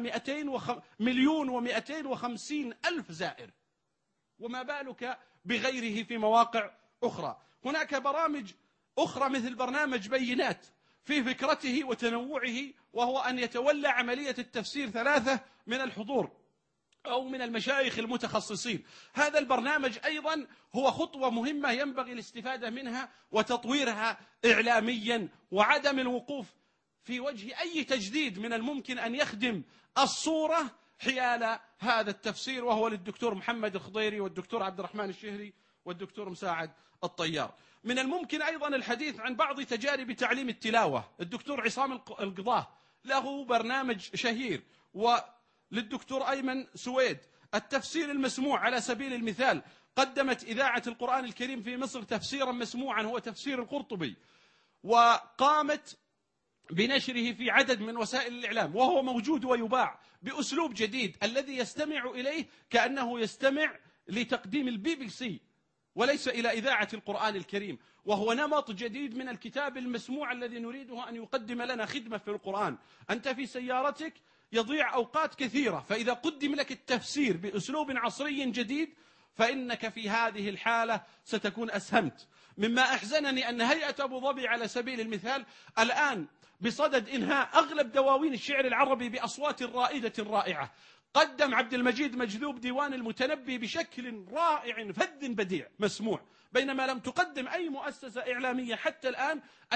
200,250,000 زائر، وما بالك بغيره في مواقع أخرى. هناك برامج أخرى مثل برنامج بينات في فكرته وتنوعه، وهو أن يتولى عملية التفسير 3 من الحضور أو من المشايخ المتخصصين. هذا البرنامج أيضا هو خطوة مهمة ينبغي الاستفادة منها وتطويرها إعلاميا، وعدم الوقوف في وجه أي تجديد من الممكن أن يخدم الصورة حيال هذا التفسير، وهو للدكتور محمد الخضيري والدكتور عبد الرحمن الشهري والدكتور مساعد الطيار. من الممكن أيضا الحديث عن بعض تجارب تعليم التلاوة. الدكتور عصام القضاه له برنامج شهير، وللدكتور أيمن سويد التفسير المسموع على سبيل المثال. قدمت إذاعة القرآن الكريم في مصر تفسيرا مسموعا هو تفسير القرطبي، وقامت بنشره في عدد من وسائل الإعلام، وهو موجود ويباع بأسلوب جديد الذي يستمع إليه كأنه يستمع لتقديم الBBC وليس إلى إذاعة القرآن الكريم، وهو نمط جديد من الكتاب المسموع الذي نريده أن يقدم لنا خدمة في القرآن. أنت في سيارتك يضيع أوقات كثيرة، فإذا قدم لك التفسير بأسلوب عصري جديد فإنك في هذه الحالة ستكون أسهمت. مما أحزنني أن هيئة أبو ظبي على سبيل المثال الآن بصدد إنهاء أغلب دواوين الشعر العربي بأصوات رائدة رائعة. قدم عبد المجيد مجذوب ديوان المتنبي بشكل رائع فذ بديع مسموع، بينما لم تقدم أي مؤسسة إعلامية حتى الآن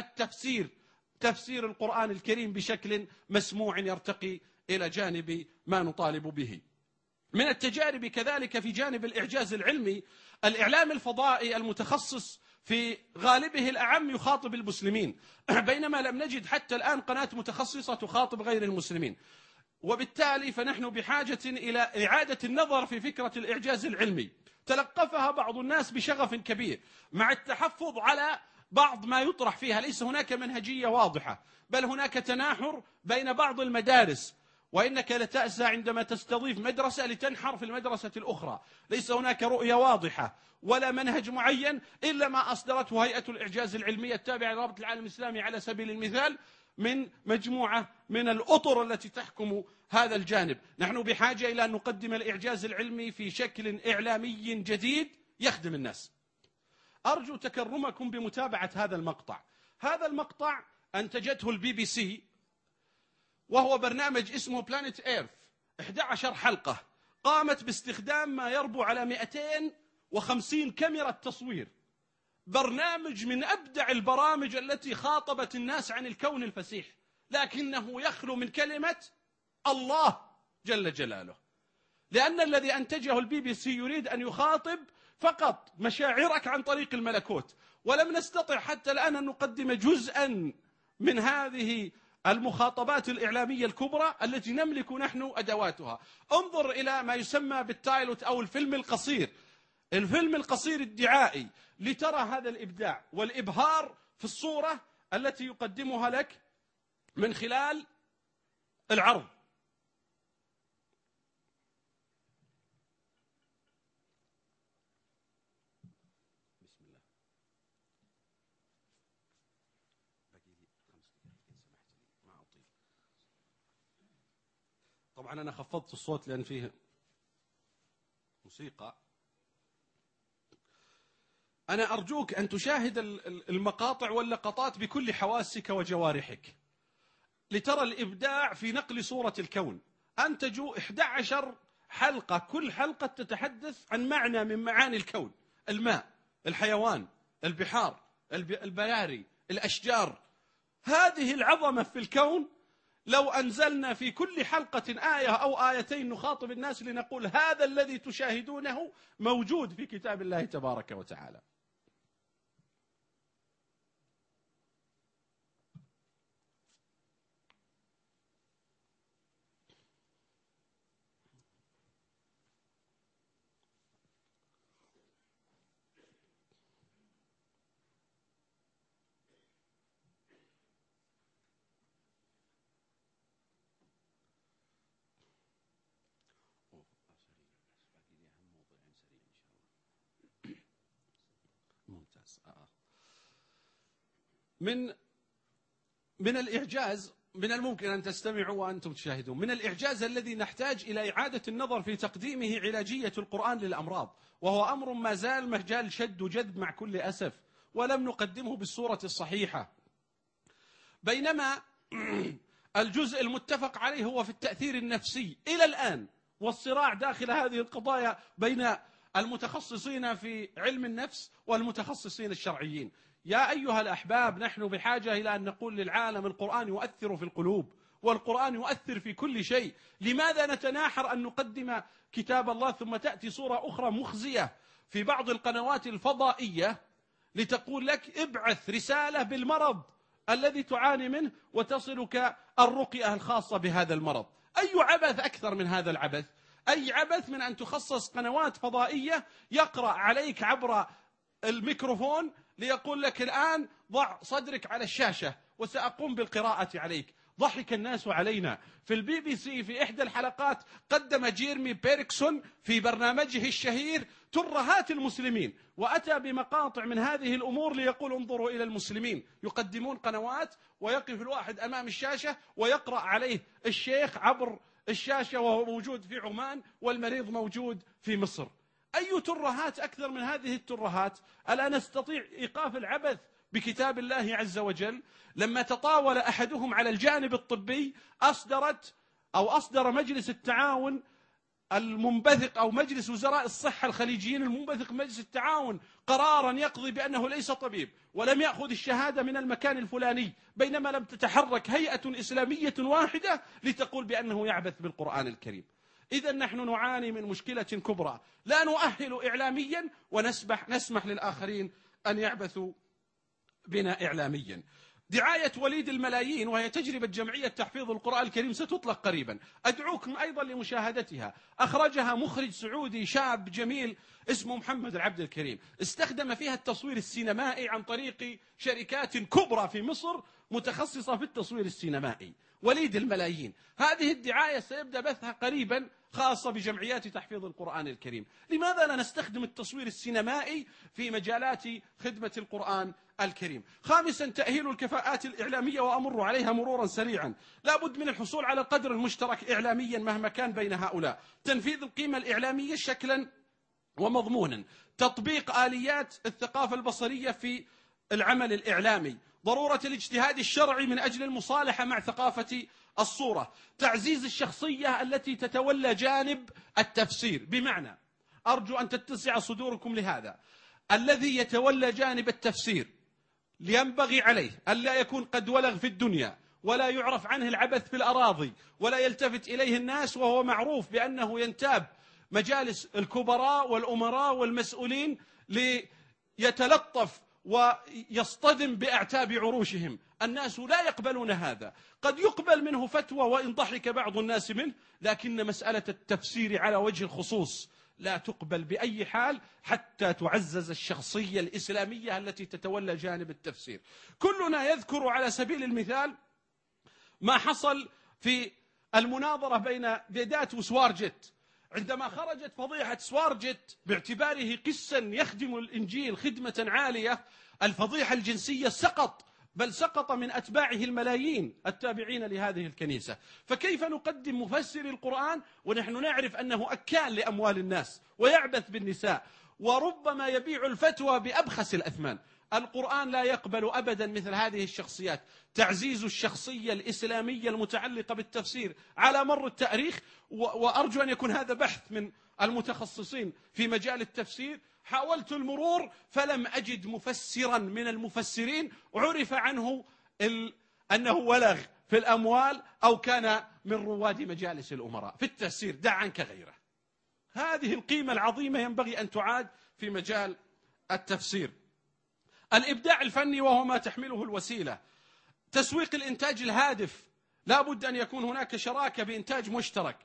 تفسير القرآن الكريم بشكل مسموع يرتقي إلى جانب ما نطالب به. من التجارب كذلك في جانب الإعجاز العلمي، الإعلام الفضائي المتخصص في غالبه الأعم يخاطب المسلمين، بينما لم نجد حتى الآن قناة متخصصة تخاطب غير المسلمين. وبالتالي فنحن بحاجة إلى إعادة النظر في فكرة الإعجاز العلمي. تلقفها بعض الناس بشغف كبير مع التحفظ على بعض ما يطرح فيها، ليس هناك منهجية واضحة، بل هناك تناحر بين بعض المدارس، وإنك لتأسى عندما تستضيف مدرسة لتنحر في المدرسة الأخرى. ليس هناك رؤية واضحة ولا منهج معين إلا ما أصدرته هيئة الإعجاز العلمي التابعة لرابطة العالم الإسلامي على سبيل المثال، من مجموعة من الأطر التي تحكم هذا الجانب. نحن بحاجة إلى أن نقدم الإعجاز العلمي في شكل إعلامي جديد يخدم الناس. أرجو تكرمكم بمتابعة هذا المقطع. هذا المقطع أنتجته الBBC، وهو برنامج اسمه بلانيت إيرث، 11 حلقة قامت باستخدام ما يربو على 250 كاميرا تصوير. برنامج من أبدع البرامج التي خاطبت الناس عن الكون الفسيح، لكنه يخلو من كلمة الله جل جلاله، لأن الذي أنتجه الBBC يريد أن يخاطب فقط مشاعرك عن طريق الملكوت، ولم نستطع حتى الآن أن نقدم جزءا من هذه المخاطبات الإعلامية الكبرى التي نملك نحن أدواتها. انظر إلى ما يسمى بالتايلوت أو الفيلم القصير، الفيلم القصير الدعائي، لترى هذا الإبداع والإبهار في الصورة التي يقدمها لك من خلال العرض. بسم الله. باقي لي 5 دقائق إن سمحت لي، ما أطيل. طبعا أنا خفضت الصوت لأن فيه موسيقى. أنا أرجوك أن تشاهد المقاطع واللقطات بكل حواسك وجوارحك لترى الإبداع في نقل صورة الكون. أنتجوا 11 حلقة، كل حلقة تتحدث عن معنى من معاني الكون: الماء، الحيوان، البحار، البياري، الأشجار. هذه العظمة في الكون لو أنزلنا في كل حلقة آية أو آيتين نخاطب الناس لنقول هذا الذي تشاهدونه موجود في كتاب الله تبارك وتعالى. ممتاز. من الإعجاز، من الممكن أن تستمعوا وأنتم تشاهدون، من الإعجاز الذي نحتاج إلى إعادة النظر في تقديمه علاجية القرآن للأمراض، وهو أمر ما زال مجال شد وجذب مع كل أسف، ولم نقدمه بالصورة الصحيحة. بينما الجزء المتفق عليه هو في التأثير النفسي إلى الآن، والصراع داخل هذه القضايا بين المتخصصين في علم النفس والمتخصصين الشرعيين. يا أيها الأحباب، نحن بحاجة إلى أن نقول للعالم القرآن يؤثر في القلوب، والقرآن يؤثر في كل شيء. لماذا نتناحر أن نقدم كتاب الله ثم تأتي صورة أخرى مخزية في بعض القنوات الفضائية لتقول لك ابعث رسالة بالمرض الذي تعاني منه وتصلك الرقية الخاصة بهذا المرض؟ أي عبث أكثر من هذا العبث؟ أي عبث من أن تخصص قنوات فضائية يقرأ عليك عبر الميكروفون ليقول لك الآن ضع صدرك على الشاشة وسأقوم بالقراءة عليك. ضحك الناس علينا. في البي بي سي في إحدى الحلقات قدم جيرمي بيركسون في برنامجه الشهير ترهات المسلمين، وأتى بمقاطع من هذه الأمور ليقول انظروا إلى المسلمين. يقدمون قنوات ويقف الواحد أمام الشاشة ويقرأ عليه الشيخ عبر الشاشة وهو موجود في عمان والمريض موجود في مصر. أي ترهات أكثر من هذه الترهات؟ ألا نستطيع إيقاف العبث بكتاب الله عز وجل؟ لما تطاول أحدهم على الجانب الطبي أصدر مجلس التعاون المنبثق أو مجلس وزراء الصحة الخليجيين المنبثق مجلس التعاون قرارا يقضي بأنه ليس طبيب ولم يأخذ الشهادة من المكان الفلاني، بينما لم تتحرك هيئة إسلامية واحدة لتقول بأنه يعبث بالقرآن الكريم. إذا نحن نعاني من مشكلة كبرى، لا نؤهل إعلاميا ونسمح للآخرين أن يعبثوا بنا إعلاميا. دعاية وليد الملايين وهي تجربة جمعية تحفيظ القرآن الكريم ستطلق قريبا، أدعوكم أيضا لمشاهدتها. أخرجها مخرج سعودي شاب جميل اسمه محمد العبد الكريم، استخدم فيها التصوير السينمائي عن طريق شركات كبرى في مصر متخصصة في التصوير السينمائي. وليد الملايين، هذه الدعاية سيبدأ بثها قريبا خاصة بجمعيات تحفيظ القرآن الكريم. لماذا لا نستخدم التصوير السينمائي في مجالات خدمة القرآن الكريم؟ خامسا، تأهيل الكفاءات الإعلامية، وأمر عليها مرورا سريعا. لا بد من الحصول على القدر المشترك إعلاميا مهما كان بين هؤلاء. تنفيذ القيمة الإعلامية شكلا ومضمونا. تطبيق آليات الثقافة البصرية في العمل الإعلامي. ضرورة الاجتهاد الشرعي من أجل المصالحة مع ثقافة الصورة. تعزيز الشخصية التي تتولى جانب التفسير، بمعنى أرجو أن تتسع صدوركم لهذا. الذي يتولى جانب التفسير ينبغي عليه ألا يكون قد ولغ في الدنيا ولا يعرف عنه العبث في الأراضي ولا يلتفت إليه الناس، وهو معروف بأنه ينتاب مجالس الكبراء والأمراء والمسؤولين ليتلطف ويصطدم بأعتاب عروشهم. الناس لا يقبلون هذا. قد يقبل منه فتوى وإن ضحك بعض الناس منه، لكن مسألة التفسير على وجه الخصوص لا تقبل بأي حال حتى تعزز الشخصية الإسلامية التي تتولى جانب التفسير. كلنا يذكر على سبيل المثال ما حصل في المناظرة بين ديدات وسوارجت، عندما خرجت فضيحة سوارجت باعتباره قسا يخدم الإنجيل خدمة عالية. الفضيحة الجنسية بل سقط من أتباعه الملايين التابعين لهذه الكنيسة. فكيف نقدم مفسر القرآن ونحن نعرف أنه أكال لأموال الناس ويعبث بالنساء وربما يبيع الفتوى بأبخس الأثمان؟ القرآن لا يقبل أبدا مثل هذه الشخصيات. تعزيز الشخصية الإسلامية المتعلقة بالتفسير على مر التاريخ، وأرجو أن يكون هذا بحث من المتخصصين في مجال التفسير. حاولت المرور فلم أجد مفسرا من المفسرين عرف عنه أنه ولغ في الأموال أو كان من رواد مجالس الأمراء في التفسير، دع عنك غيره. هذه القيمة العظيمة ينبغي أن تعاد في مجال التفسير. الإبداع الفني وهو ما تحمله الوسيلة. تسويق الإنتاج الهادف، لا بد أن يكون هناك شراكة بإنتاج مشترك.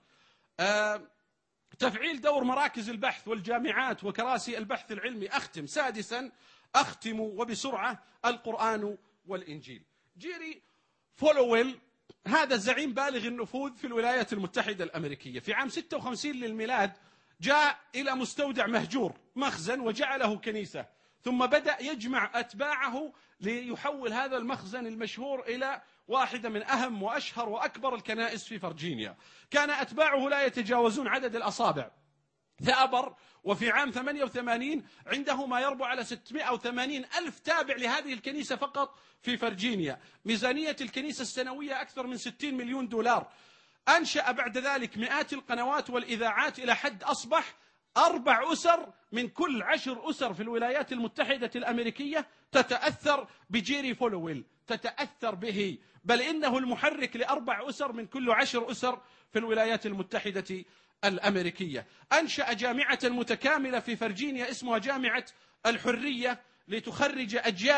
تفعيل دور مراكز البحث والجامعات وكراسي البحث العلمي. سادسا أختم وبسرعة، القرآن والإنجيل. جيري فولويل هذا الزعيم بالغ النفوذ في الولايات المتحدة الأمريكية في عام 56 للميلاد جاء إلى مستودع مهجور مخزن وجعله كنيسة، ثم بدأ يجمع أتباعه ليحول هذا المخزن المشهور إلى واحدة من أهم وأشهر وأكبر الكنائس في فرجينيا. كان أتباعه لا يتجاوزون عدد الأصابع. ثأبر، وفي عام 88 عنده ما يربو على 680 ألف تابع لهذه الكنيسة فقط في فرجينيا. ميزانية الكنيسة السنوية أكثر من 60 مليون دولار. أنشأ بعد ذلك مئات القنوات والإذاعات إلى حد أصبح 4 أسر من كل 10 أسر في الولايات المتحدة الأمريكية تتأثر بجيري فولويل، تتأثر به، بل إنه المحرك ل4 أسر من كل 10 أسر في الولايات المتحدة الأمريكية. أنشأ جامعة متكاملة في فرجينيا اسمها جامعة الحرية لتخرج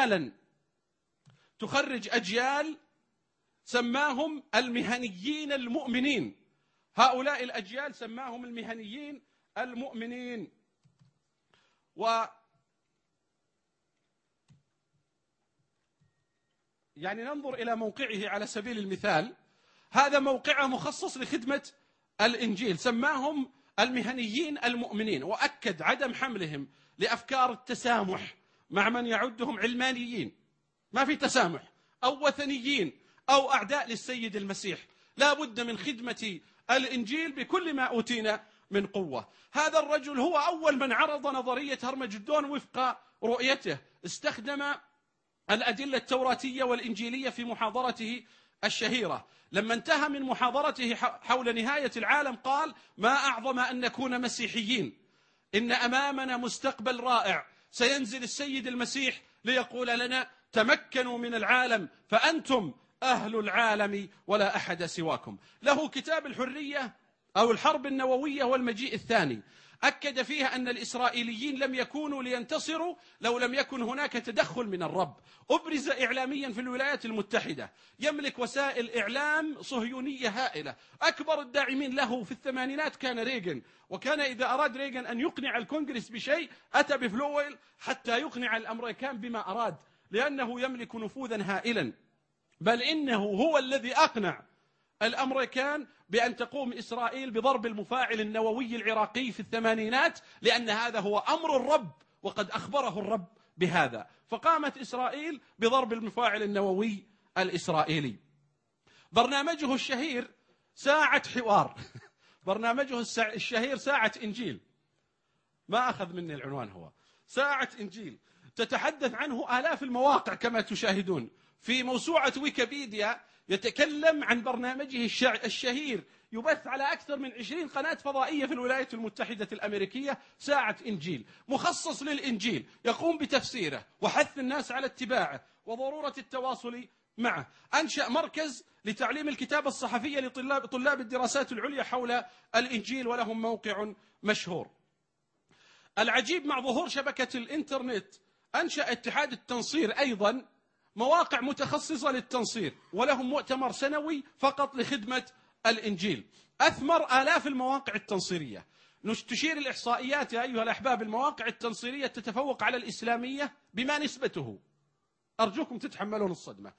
أجيال سماهم المهنيين المؤمنين. هؤلاء الأجيال سماهم المهنيين المؤمنين. يعني ننظر إلى موقعه على سبيل المثال، هذا موقعه مخصص لخدمة الإنجيل، سماهم المهنيين المؤمنين، وأكد عدم حملهم لأفكار التسامح مع من يعدهم علمانيين، ما في تسامح، أو وثنيين أو أعداء للسيد المسيح، لا بد من خدمة الإنجيل بكل ما أوتينا من قوة. هذا الرجل هو أول من عرض نظرية هرمجدون وفق رؤيته، استخدم الأدلة التوراتية والإنجيلية في محاضرته الشهيرة. لما انتهى من محاضرته حول نهاية العالم قال: ما أعظم أن نكون مسيحيين، إن أمامنا مستقبل رائع، سينزل السيد المسيح ليقول لنا: تمكنوا من العالم فأنتم أهل العالم ولا أحد سواكم. له كتاب الحرية أو الحرب النووية والمجيء الثاني، أكد فيها أن الإسرائيليين لم يكونوا لينتصروا لو لم يكن هناك تدخل من الرب. أبرز إعلاميا في الولايات المتحدة، يملك وسائل إعلام صهيونية هائلة، أكبر الداعمين له في الثمانينات كان ريغن، وكان إذا أراد ريغن أن يقنع الكونغرس بشيء أتى بفلويل حتى يقنع الأمريكان بما أراد، لأنه يملك نفوذا هائلا. بل إنه هو الذي أقنع الأمريكان بأن تقوم إسرائيل بضرب المفاعل النووي العراقي في الثمانينات، لأن هذا هو أمر الرب وقد أخبره الرب بهذا، فقامت إسرائيل بضرب المفاعل النووي الإسرائيلي. برنامجه الشهير ساعة حوار برنامجه الشهير ساعة إنجيل، ما أخذ مني العنوان، هو ساعة إنجيل، تتحدث عنه آلاف المواقع كما تشاهدون. في موسوعة ويكيبيديا يتكلم عن برنامجه الشهير، يبث على أكثر من 20 قناة فضائية في الولايات المتحدة الأمريكية، ساعة إنجيل، مخصص للإنجيل، يقوم بتفسيره وحث الناس على اتباعه وضرورة التواصل معه. أنشأ مركز لتعليم الكتابة الصحفية لطلاب الدراسات العليا حول الإنجيل، ولهم موقع مشهور. العجيب مع ظهور شبكة الإنترنت، أنشأ اتحاد التنصير أيضا مواقع متخصصة للتنصير، ولهم مؤتمر سنوي فقط لخدمة الإنجيل، أثمر آلاف المواقع التنصيرية. تشير الإحصائيات يا أيها الأحباب المواقع التنصيرية تتفوق على الإسلامية بما نسبته، أرجوكم تتحملون الصدمة،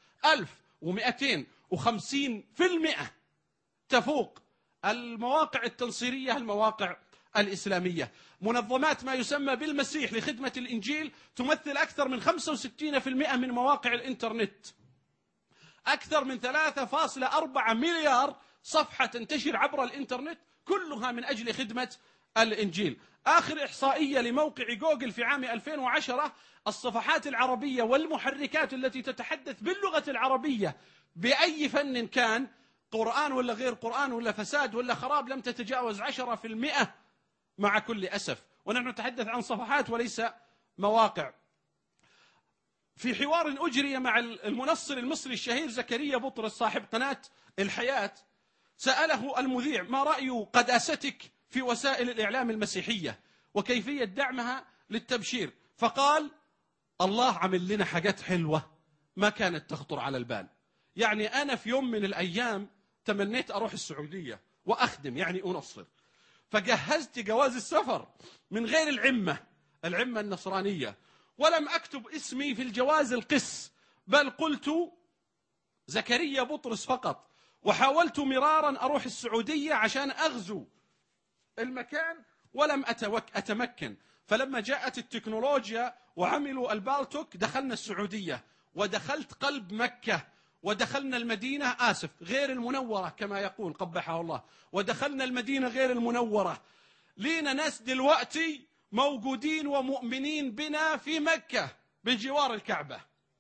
1250% تفوق المواقع التنصيرية المواقع الإسلامية. منظمات ما يسمى بالمسيح لخدمة الإنجيل تمثل أكثر من 65% من مواقع الإنترنت. أكثر من 3.4 مليار صفحة تنتشر عبر الإنترنت، كلها من أجل خدمة الإنجيل. آخر إحصائية لموقع جوجل في عام 2010، الصفحات العربية والمحركات التي تتحدث باللغة العربية بأي فن كان، قرآن ولا غير قرآن ولا فساد ولا خراب، لم تتجاوز 10% مع كل أسف، ونحن نتحدث عن صفحات وليس مواقع. في حوار أجري مع المنصر المصري الشهير زكريا بطرس صاحب قناة الحياة، سأله المذيع: ما رأي قداستك في وسائل الإعلام المسيحية وكيفية دعمها للتبشير؟ فقال: الله عمل لنا حاجات حلوة ما كانت تخطر على البال. يعني أنا في يوم من الأيام تمنيت أروح السعودية وأخدم، يعني أنصر، فجهزت جواز السفر من غير العمة النصرانية، ولم أكتب اسمي في الجواز القس، بل قلت زكريا بطرس فقط، وحاولت مرارا أروح السعودية عشان أغزو المكان ولم أتمكن. فلما جاءت التكنولوجيا وعملوا البالتوك دخلنا السعودية، ودخلت قلب مكة، ودخلنا المدينة غير المنورة كما يقول قبحه الله، ودخلنا المدينة غير المنورة. لينا ناس دلوقتي موجودين ومؤمنين بنا في مكة بجوار الكعبة.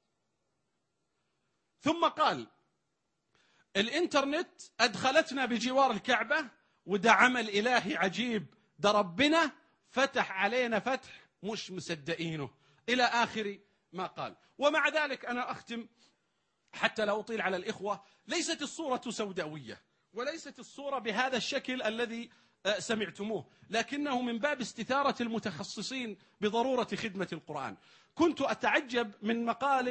ثم قال: الإنترنت أدخلتنا بجوار الكعبة، وده عمل إلهي عجيب، ده ربنا فتح علينا فتح مش مصدقينه، إلى آخر ما قال. ومع ذلك أنا أختم حتى لا أطيل على الإخوة، ليست الصورة سوداوية، وليست الصورة بهذا الشكل الذي سمعتموه، لكنه من باب استثارة المتخصصين بضرورة خدمة القرآن. كنت أتعجب من مقال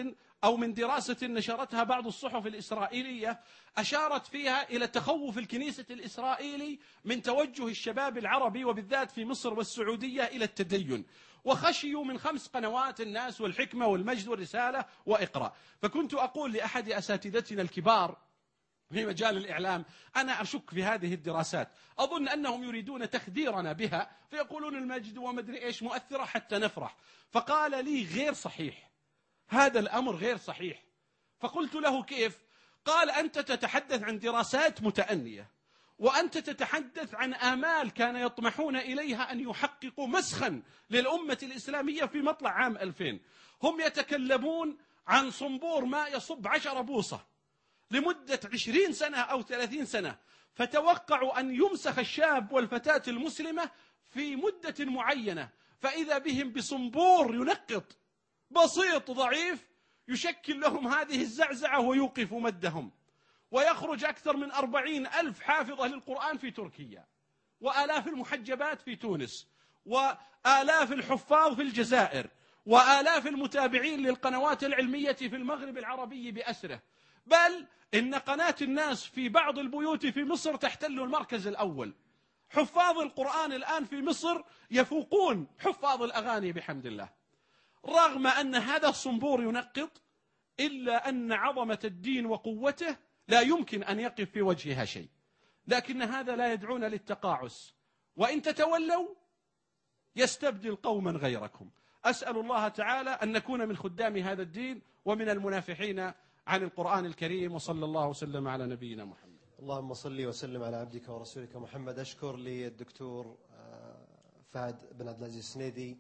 أو من دراسة نشرتها بعض الصحف الإسرائيلية أشارت فيها إلى تخوف الكنيسة الإسرائيلي من توجه الشباب العربي وبالذات في مصر والسعودية إلى التدين، وخشيوا من 5 قنوات: الناس والحكمة والمجد والرسالة وإقرأ. فكنت أقول لأحد أساتذتنا الكبار في مجال الإعلام: أنا أشك في هذه الدراسات، أظن أنهم يريدون تخديرنا بها، فيقولون المجد ومدري إيش مؤثرة حتى نفرح. فقال لي: غير صحيح، هذا الأمر غير صحيح. فقلت له: كيف؟ قال: أنت تتحدث عن دراسات متأنية، وأنت تتحدث عن آمال كان يطمحون إليها أن يحققوا مسخا للأمة الإسلامية في مطلع عام 2000. هم يتكلمون عن صنبور ماء يصب 10 بوصة لمدة 20 سنة أو 30 سنة، فتوقعوا أن يمسخ الشاب والفتاة المسلمة في مدة معينة، فإذا بهم بصنبور ينقط بسيط ضعيف يشكل لهم هذه الزعزعة ويوقف مدهم. ويخرج أكثر من 40,000 حافظة للقرآن في تركيا، وآلاف المحجبات في تونس، وآلاف الحفاظ في الجزائر، وآلاف المتابعين للقنوات العلمية في المغرب العربي بأسره، بل إن قناة الناس في بعض البيوت في مصر تحتل المركز الأول. حفاظ القرآن الآن في مصر يفوقون حفاظ الأغاني بحمد الله، رغم أن هذا الصنبور ينقط، إلا أن عظمة الدين وقوته لا يمكن أن يقف في وجهها شيء. لكن هذا لا يدعون للتقاعس، وإن تتولوا يستبدل قوما غيركم. أسأل الله تعالى أن نكون من خدام هذا الدين ومن المنافحين عن القرآن الكريم، وصلى الله وسلم على نبينا محمد. اللهم صل وسلم على عبدك ورسولك محمد. أشكر للدكتور فهد بن عبد العزيز السنيدي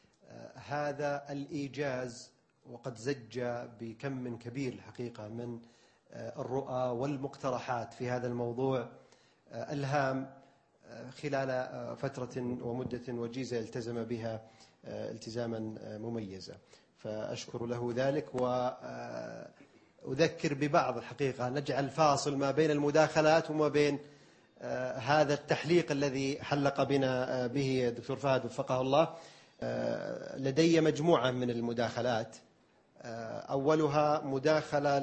هذا الإيجاز، وقد زج بكم كبير الحقيقة من الرؤى والمقترحات في هذا الموضوع الهام خلال فترة ومدة وجيزة التزم بها التزاما مميزا، فأشكر له ذلك. وأذكر ببعض الحقيقة، نجعل فاصل ما بين المداخلات وما بين هذا التحليق الذي حلق بنا به الدكتور فهد وفقه الله. لدي مجموعة من المداخلات، أولها مداخلة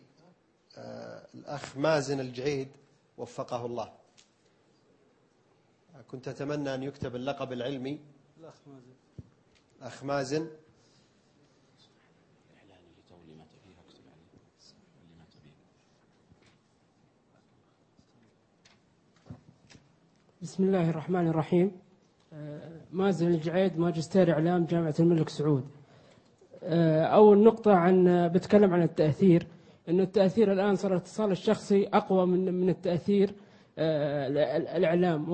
للأخ مازن الجعيد وفقه الله. كنت أتمنى أن يكتب اللقب العلمي. الأخ مازن. بسم الله الرحمن الرحيم. مازن الجعيد، ماجستير إعلام جامعة الملك سعود. أول نقطة بتكلم عن التأثير، إنه التأثير الآن صار الاتصال الشخصي أقوى من التأثير الإعلام،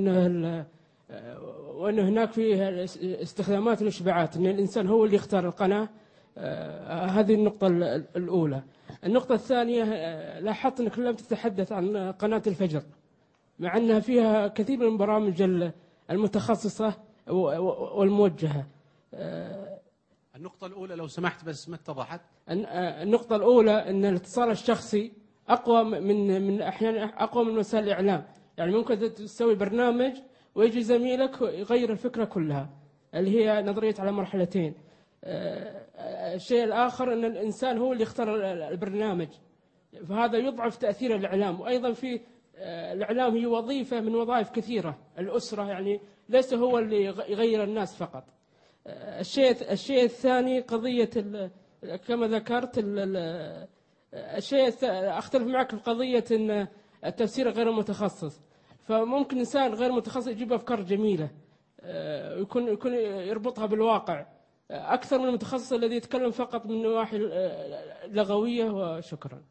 وأنه هناك فيه استخدامات الإشباعات، إن الإنسان هو اللي يختار القناة. هذه النقطة الأولى. النقطة الثانية، لاحظت أنك لم تتحدث عن قناة الفجر، مع أنها فيها كثير من البرامج المتخصصة والموجهة. النقطة الأولى لو سمحت بس ما اتضحت. النقطة الأولى أن الاتصال الشخصي أقوى من أحيانا أقوى من وسائل الإعلام. يعني ممكن تسوي برنامج ويجي زميلك يغير الفكرة كلها، اللي هي نظرية على مرحلتين. الشيء الآخر أن الإنسان هو اللي يختار البرنامج، فهذا يضعف تأثير الإعلام. وأيضا في الإعلام هي وظيفة من وظائف كثيرة، الأسرة يعني ليس هو اللي يغير الناس فقط. الشيء الثاني قضية كما ذكرت الشيء أختلف معك في قضية أن التفسير غير متخصص. فممكن إنسان غير متخصص يجيب أفكار جميلة، يكون يربطها بالواقع أكثر من المتخصص الذي يتكلم فقط من نواحي لغوية. وشكرا.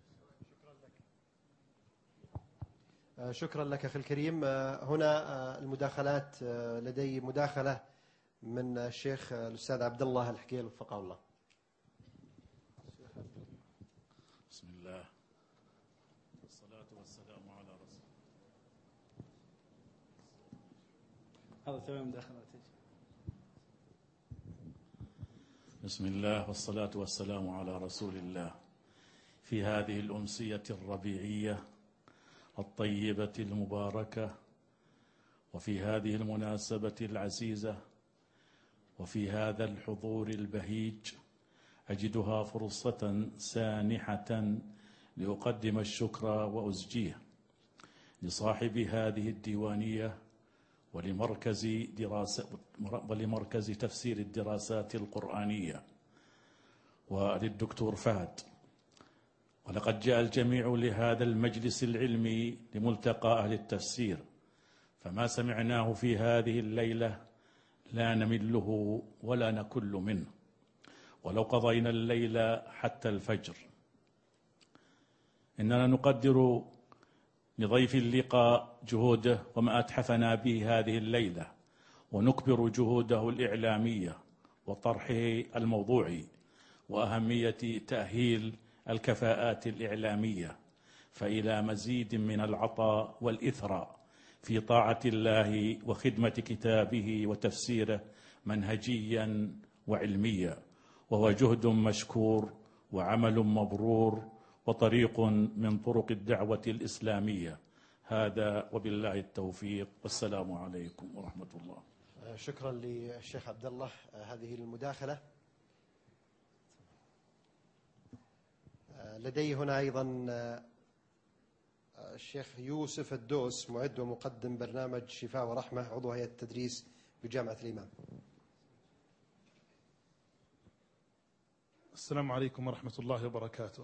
شكرا لك أخي الكريم. هنا المداخلات. لدي مداخلة من الشيخ الأستاذ عبد الله الحكيل وفقه الله. بسم الله والصلاة والسلام على رسول الله. هذا تمام مداخلات. بسم الله والصلاة والسلام على رسول الله. في هذه الأمسية الربيعية الطيبة المباركة، وفي هذه المناسبة العزيزة، وفي هذا الحضور البهيج أجدها فرصة سانحة لأقدم الشكر وأزجيه لصاحب هذه الديوانية ولمركز تفسير الدراسات القرآنية وللدكتور فهد. ولقد جاء الجميع لهذا المجلس العلمي لملتقى أهل التفسير، فما سمعناه في هذه الليلة لا نمله ولا نكل منه، ولو قضينا الليل حتى الفجر. إننا نقدر لضيف اللقاء جهوده وما أتحفنا به هذه الليلة، ونكبر جهوده الإعلامية وطرحه الموضوعي وأهمية تأهيل الكفاءات الإعلامية، فإلى مزيد من العطاء والإثراء في طاعة الله وخدمة كتابه وتفسيره منهجيا وعلميا، وهو جهد مشكور وعمل مبرور وطريق من طرق الدعوة الإسلامية. هذا وبالله التوفيق، والسلام عليكم ورحمة الله. شكرا للشيخ عبد الله هذه المداخلة. لدي هنا أيضا الشيخ يوسف الدوس، معد ومقدم برنامج شفاء ورحمة، عضو هيئة التدريس بجامعة الإمام. السلام عليكم ورحمة الله وبركاته.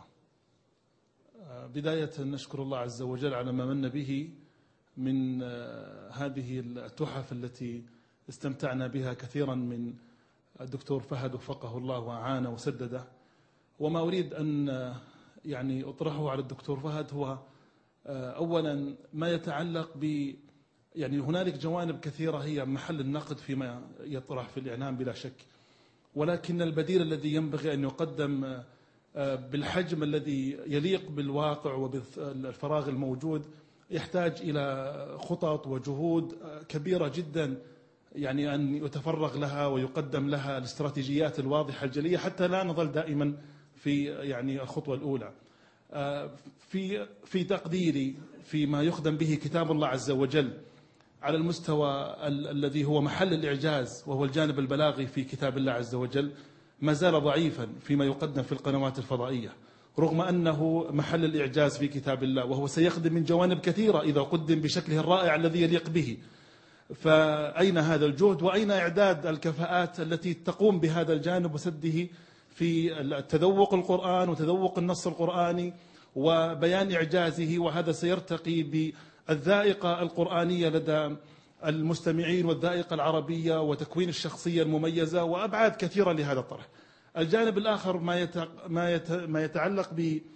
بداية نشكر الله عز وجل على ما من به من هذه التحف التي استمتعنا بها كثيرا من الدكتور فهد وفقه الله وأعانه وسدده. وما أريد أن يعني أطرحه على الدكتور فهد هو أولا ما يتعلق يعني هنالك جوانب كثيرة هي محل النقد فيما يطرح في الإعلام بلا شك، ولكن البديل الذي ينبغي أن يقدم بالحجم الذي يليق بالواقع وبالفراغ الموجود يحتاج إلى خطط وجهود كبيرة جدا، يعني أن يتفرغ لها ويقدم لها الاستراتيجيات الواضحة الجلية حتى لا نظل دائما في يعني الخطوة الأولى. في تقديري فيما يخدم به كتاب الله عز وجل على المستوى الذي هو محل الإعجاز وهو الجانب البلاغي في كتاب الله عز وجل ما زال ضعيفا فيما يقدم في القنوات الفضائية، رغم أنه محل الإعجاز في كتاب الله، وهو سيخدم من جوانب كثيرة إذا قدم بشكله الرائع الذي يليق به. فأين هذا الجهد وأين إعداد الكفاءات التي تقوم بهذا الجانب وسده في التذوق القرآن وتذوق النص القرآني وبيان إعجازه؟ وهذا سيرتقي بالذائقة القرآنية لدى المستمعين والذائقة العربية وتكوين الشخصية المميزة وأبعاد كثيرة لهذا الطرح. الجانب الآخر ما يتعلق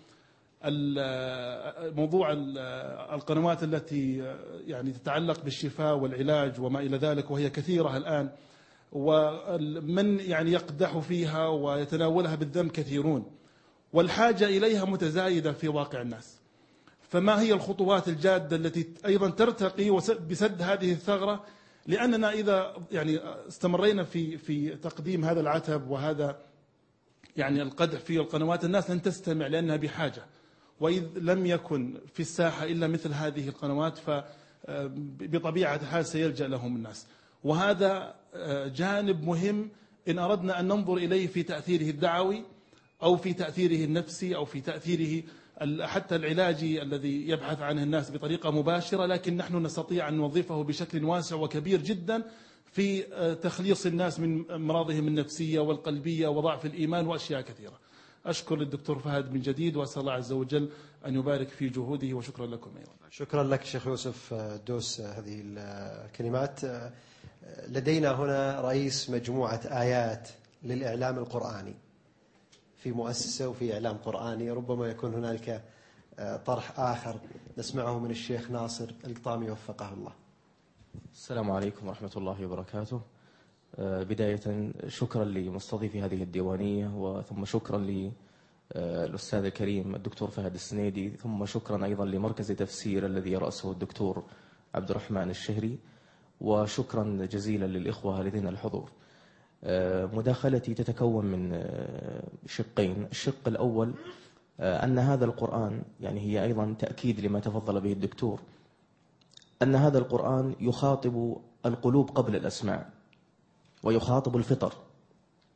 بموضوع القنوات التي يعني تتعلق بالشفاء والعلاج وما إلى ذلك، وهي كثيرة الآن، ومن يعني يقدح فيها ويتناولها بالذم كثيرون، والحاجة إليها متزايدة في واقع الناس. فما هي الخطوات الجادة التي أيضا ترتقي بسد هذه الثغرة؟ لأننا إذا يعني استمرينا في تقديم هذا العتب وهذا يعني القدح في القنوات، الناس لن تستمع لأنها بحاجة، وإذ لم يكن في الساحة إلا مثل هذه القنوات فبطبيعة الحال سيلجأ لهم الناس. وهذا جانب مهم إن أردنا أن ننظر إليه في تأثيره الدعوي أو في تأثيره النفسي أو في تأثيره حتى العلاجي الذي يبحث عنه الناس بطريقة مباشرة، لكن نحن نستطيع أن نوظفه بشكل واسع وكبير جدا في تخليص الناس من أمراضهم النفسية والقلبية وضعف الإيمان وأشياء كثيرة. أشكر الدكتور فهد من جديد وأسأل الله عز وجل أن يبارك في جهوده، وشكرا لكم أيضا. شكرا لك شيخ يوسف دوس هذه الكلمات. لدينا هنا رئيس مجموعة آيات للإعلام القرآني في مؤسسة وفي إعلام قرآني، ربما يكون هنالك طرح آخر نسمعه من الشيخ ناصر القطامي وفقه الله. السلام عليكم ورحمة الله وبركاته. بداية شكرا لمستضيفي هذه الديوانية، وثم شكرا للأستاذ الكريم الدكتور فهد السنيدي، ثم شكرا أيضا لمركز تفسير الذي يرأسه الدكتور عبد الرحمن الشهري، وشكرا جزيلا للإخوة الذين الحضور. مداخلتي تتكون من شقين. الشق الأول أن هذا القرآن يعني هي أيضا تأكيد لما تفضل به الدكتور، أن هذا القرآن يخاطب القلوب قبل الأسماع، ويخاطب الفطر،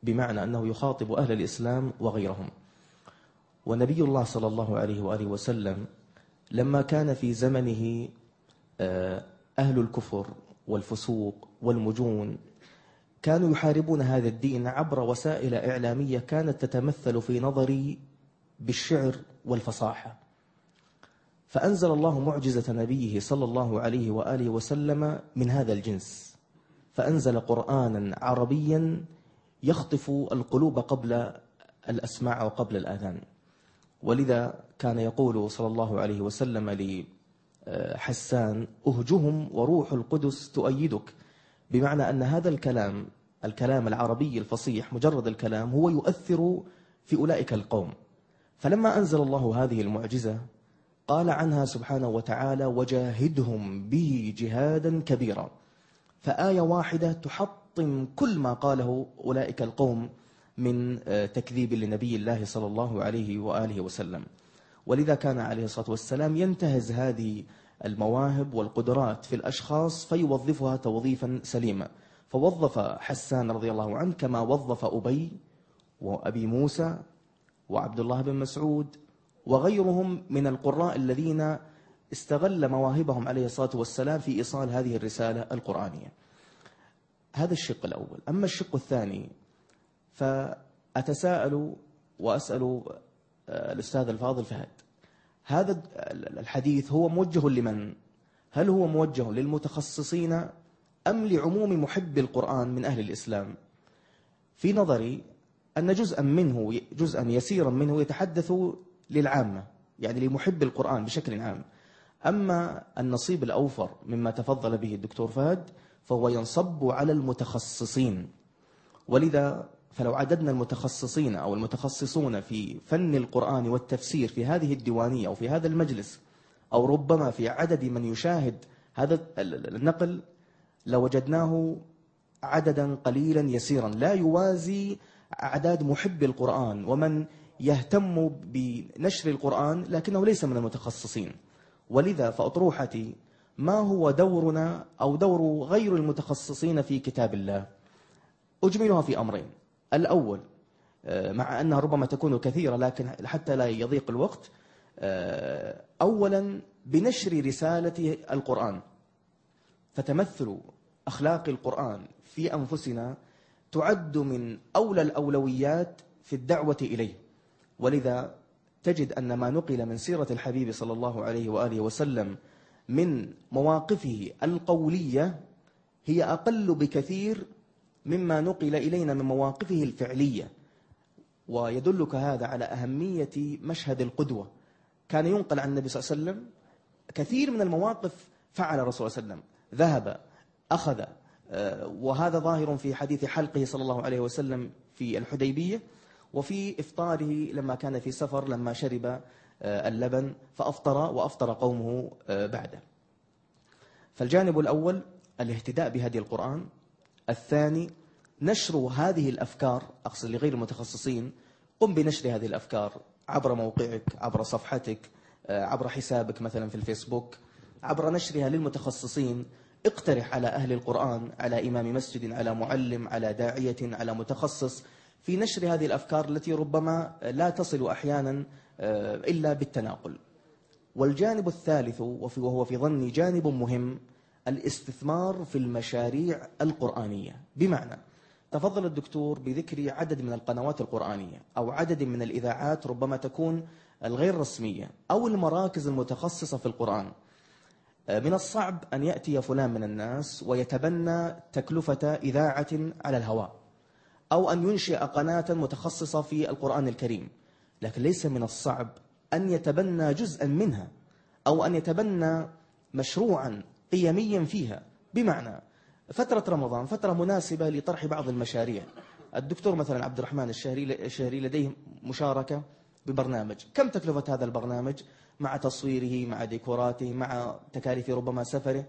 بمعنى أنه يخاطب أهل الإسلام وغيرهم. ونبي الله صلى الله عليه وآله وسلم لما كان في زمنه أهل الكفر والفسوق والمجون كانوا يحاربون هذا الدين عبر وسائل إعلامية كانت تتمثل في نظري بالشعر والفصاحة، فأنزل الله معجزة نبيه صلى الله عليه وآله وسلم من هذا الجنس، فأنزل قرآنا عربيا يخطف القلوب قبل الأسماع وقبل الآذان. ولذا كان يقول صلى الله عليه وسلم لحسان: أهجهم وروح القدس تؤيدك، بمعنى أن هذا الكلام العربي الفصيح مجرد الكلام هو يؤثر في أولئك القوم. فلما أنزل الله هذه المعجزة قال عنها سبحانه وتعالى: وجاهدهم به جهادا كبيرا، فآية واحدة تحطم كل ما قاله أولئك القوم من تكذيب لنبي الله صلى الله عليه وآله وسلم. ولذا كان عليه الصلاة والسلام ينتهز هذه المواهب والقدرات في الأشخاص فيوظفها توظيفا سليما، فوظف حسان رضي الله عنه كما وظف أبي وأبي موسى وعبد الله بن مسعود وغيرهم من القراء الذين استغل مواهبهم عليه الصلاة والسلام في إيصال هذه الرسالة القرآنية. هذا الشق الأول. أما الشق الثاني فأتساءل وأسأل الأستاذ الفاضل فهد، هذا الحديث هو موجه لمن؟ هل هو موجه للمتخصصين أم لعموم محب القرآن من أهل الإسلام؟ في نظري أن جزءا يسيرا منه يتحدث للعامة، يعني لمحب القرآن بشكل عام. أما النصيب الأوفر مما تفضل به الدكتور فهد فهو ينصب على المتخصصين. ولذا فلو عددنا المتخصصين أو المتخصصون في فن القرآن والتفسير في هذه الديوانية أو في هذا المجلس، أو ربما في عدد من يشاهد هذا النقل، لوجدناه عددا قليلا يسيرا لا يوازي أعداد محب القرآن ومن يهتم بنشر القرآن لكنه ليس من المتخصصين. ولذا فأطروحتي: ما هو دورنا أو دور غير المتخصصين في كتاب الله؟ أجملها في أمرين. الأول، مع أنها ربما تكون كثيرة لكن حتى لا يضيق الوقت، أولا بنشر رسالة القرآن، فتمثل أخلاق القرآن في أنفسنا تعد من أولى الأولويات في الدعوة إليه. ولذا تجد أن ما نقل من سيرة الحبيب صلى الله عليه وآله وسلم من مواقفه القولية هي أقل بكثير مما نقل إلينا من مواقفه الفعلية. ويدلك هذا على أهمية مشهد القدوة. كان ينقل عن النبي صلى الله عليه وسلم كثير من المواقف فعل الرسول صلى الله عليه وسلم، ذهب، أخذ، وهذا ظاهر في حديث حلقه صلى الله عليه وسلم في الحديبية، وفي إفطاره لما كان في سفر لما شرب اللبن فأفطر وأفطر قومه بعده. فالجانب الأول الاهتداء بهدي القرآن. الثاني نشر هذه الأفكار، أقصد لغير المتخصصين، قم بنشر هذه الأفكار عبر موقعك، عبر صفحتك، عبر حسابك مثلا في الفيسبوك، عبر نشرها للمتخصصين. اقترح على أهل القرآن، على إمام مسجد، على معلم، على داعية، على متخصص في نشر هذه الأفكار التي ربما لا تصل أحيانا إلا بالتناقل. والجانب الثالث وهو في ظني جانب مهم، الاستثمار في المشاريع القرآنية. بمعنى تفضل الدكتور بذكر عدد من القنوات القرآنية أو عدد من الإذاعات ربما تكون الغير رسمية أو المراكز المتخصصة في القرآن. من الصعب أن يأتي فلان من الناس ويتبنى تكلفة إذاعة على الهواء أو أن ينشئ قناة متخصصة في القرآن الكريم، لكن ليس من الصعب أن يتبنى جزءا منها أو أن يتبنى مشروعا قيميا فيها. بمعنى فترة رمضان فترة مناسبة لطرح بعض المشاريع. الدكتور مثلا عبد الرحمن الشهري لديه مشاركة ببرنامج، كم تكلفة هذا البرنامج مع تصويره، مع ديكوراته، مع تكاليف ربما سفره؟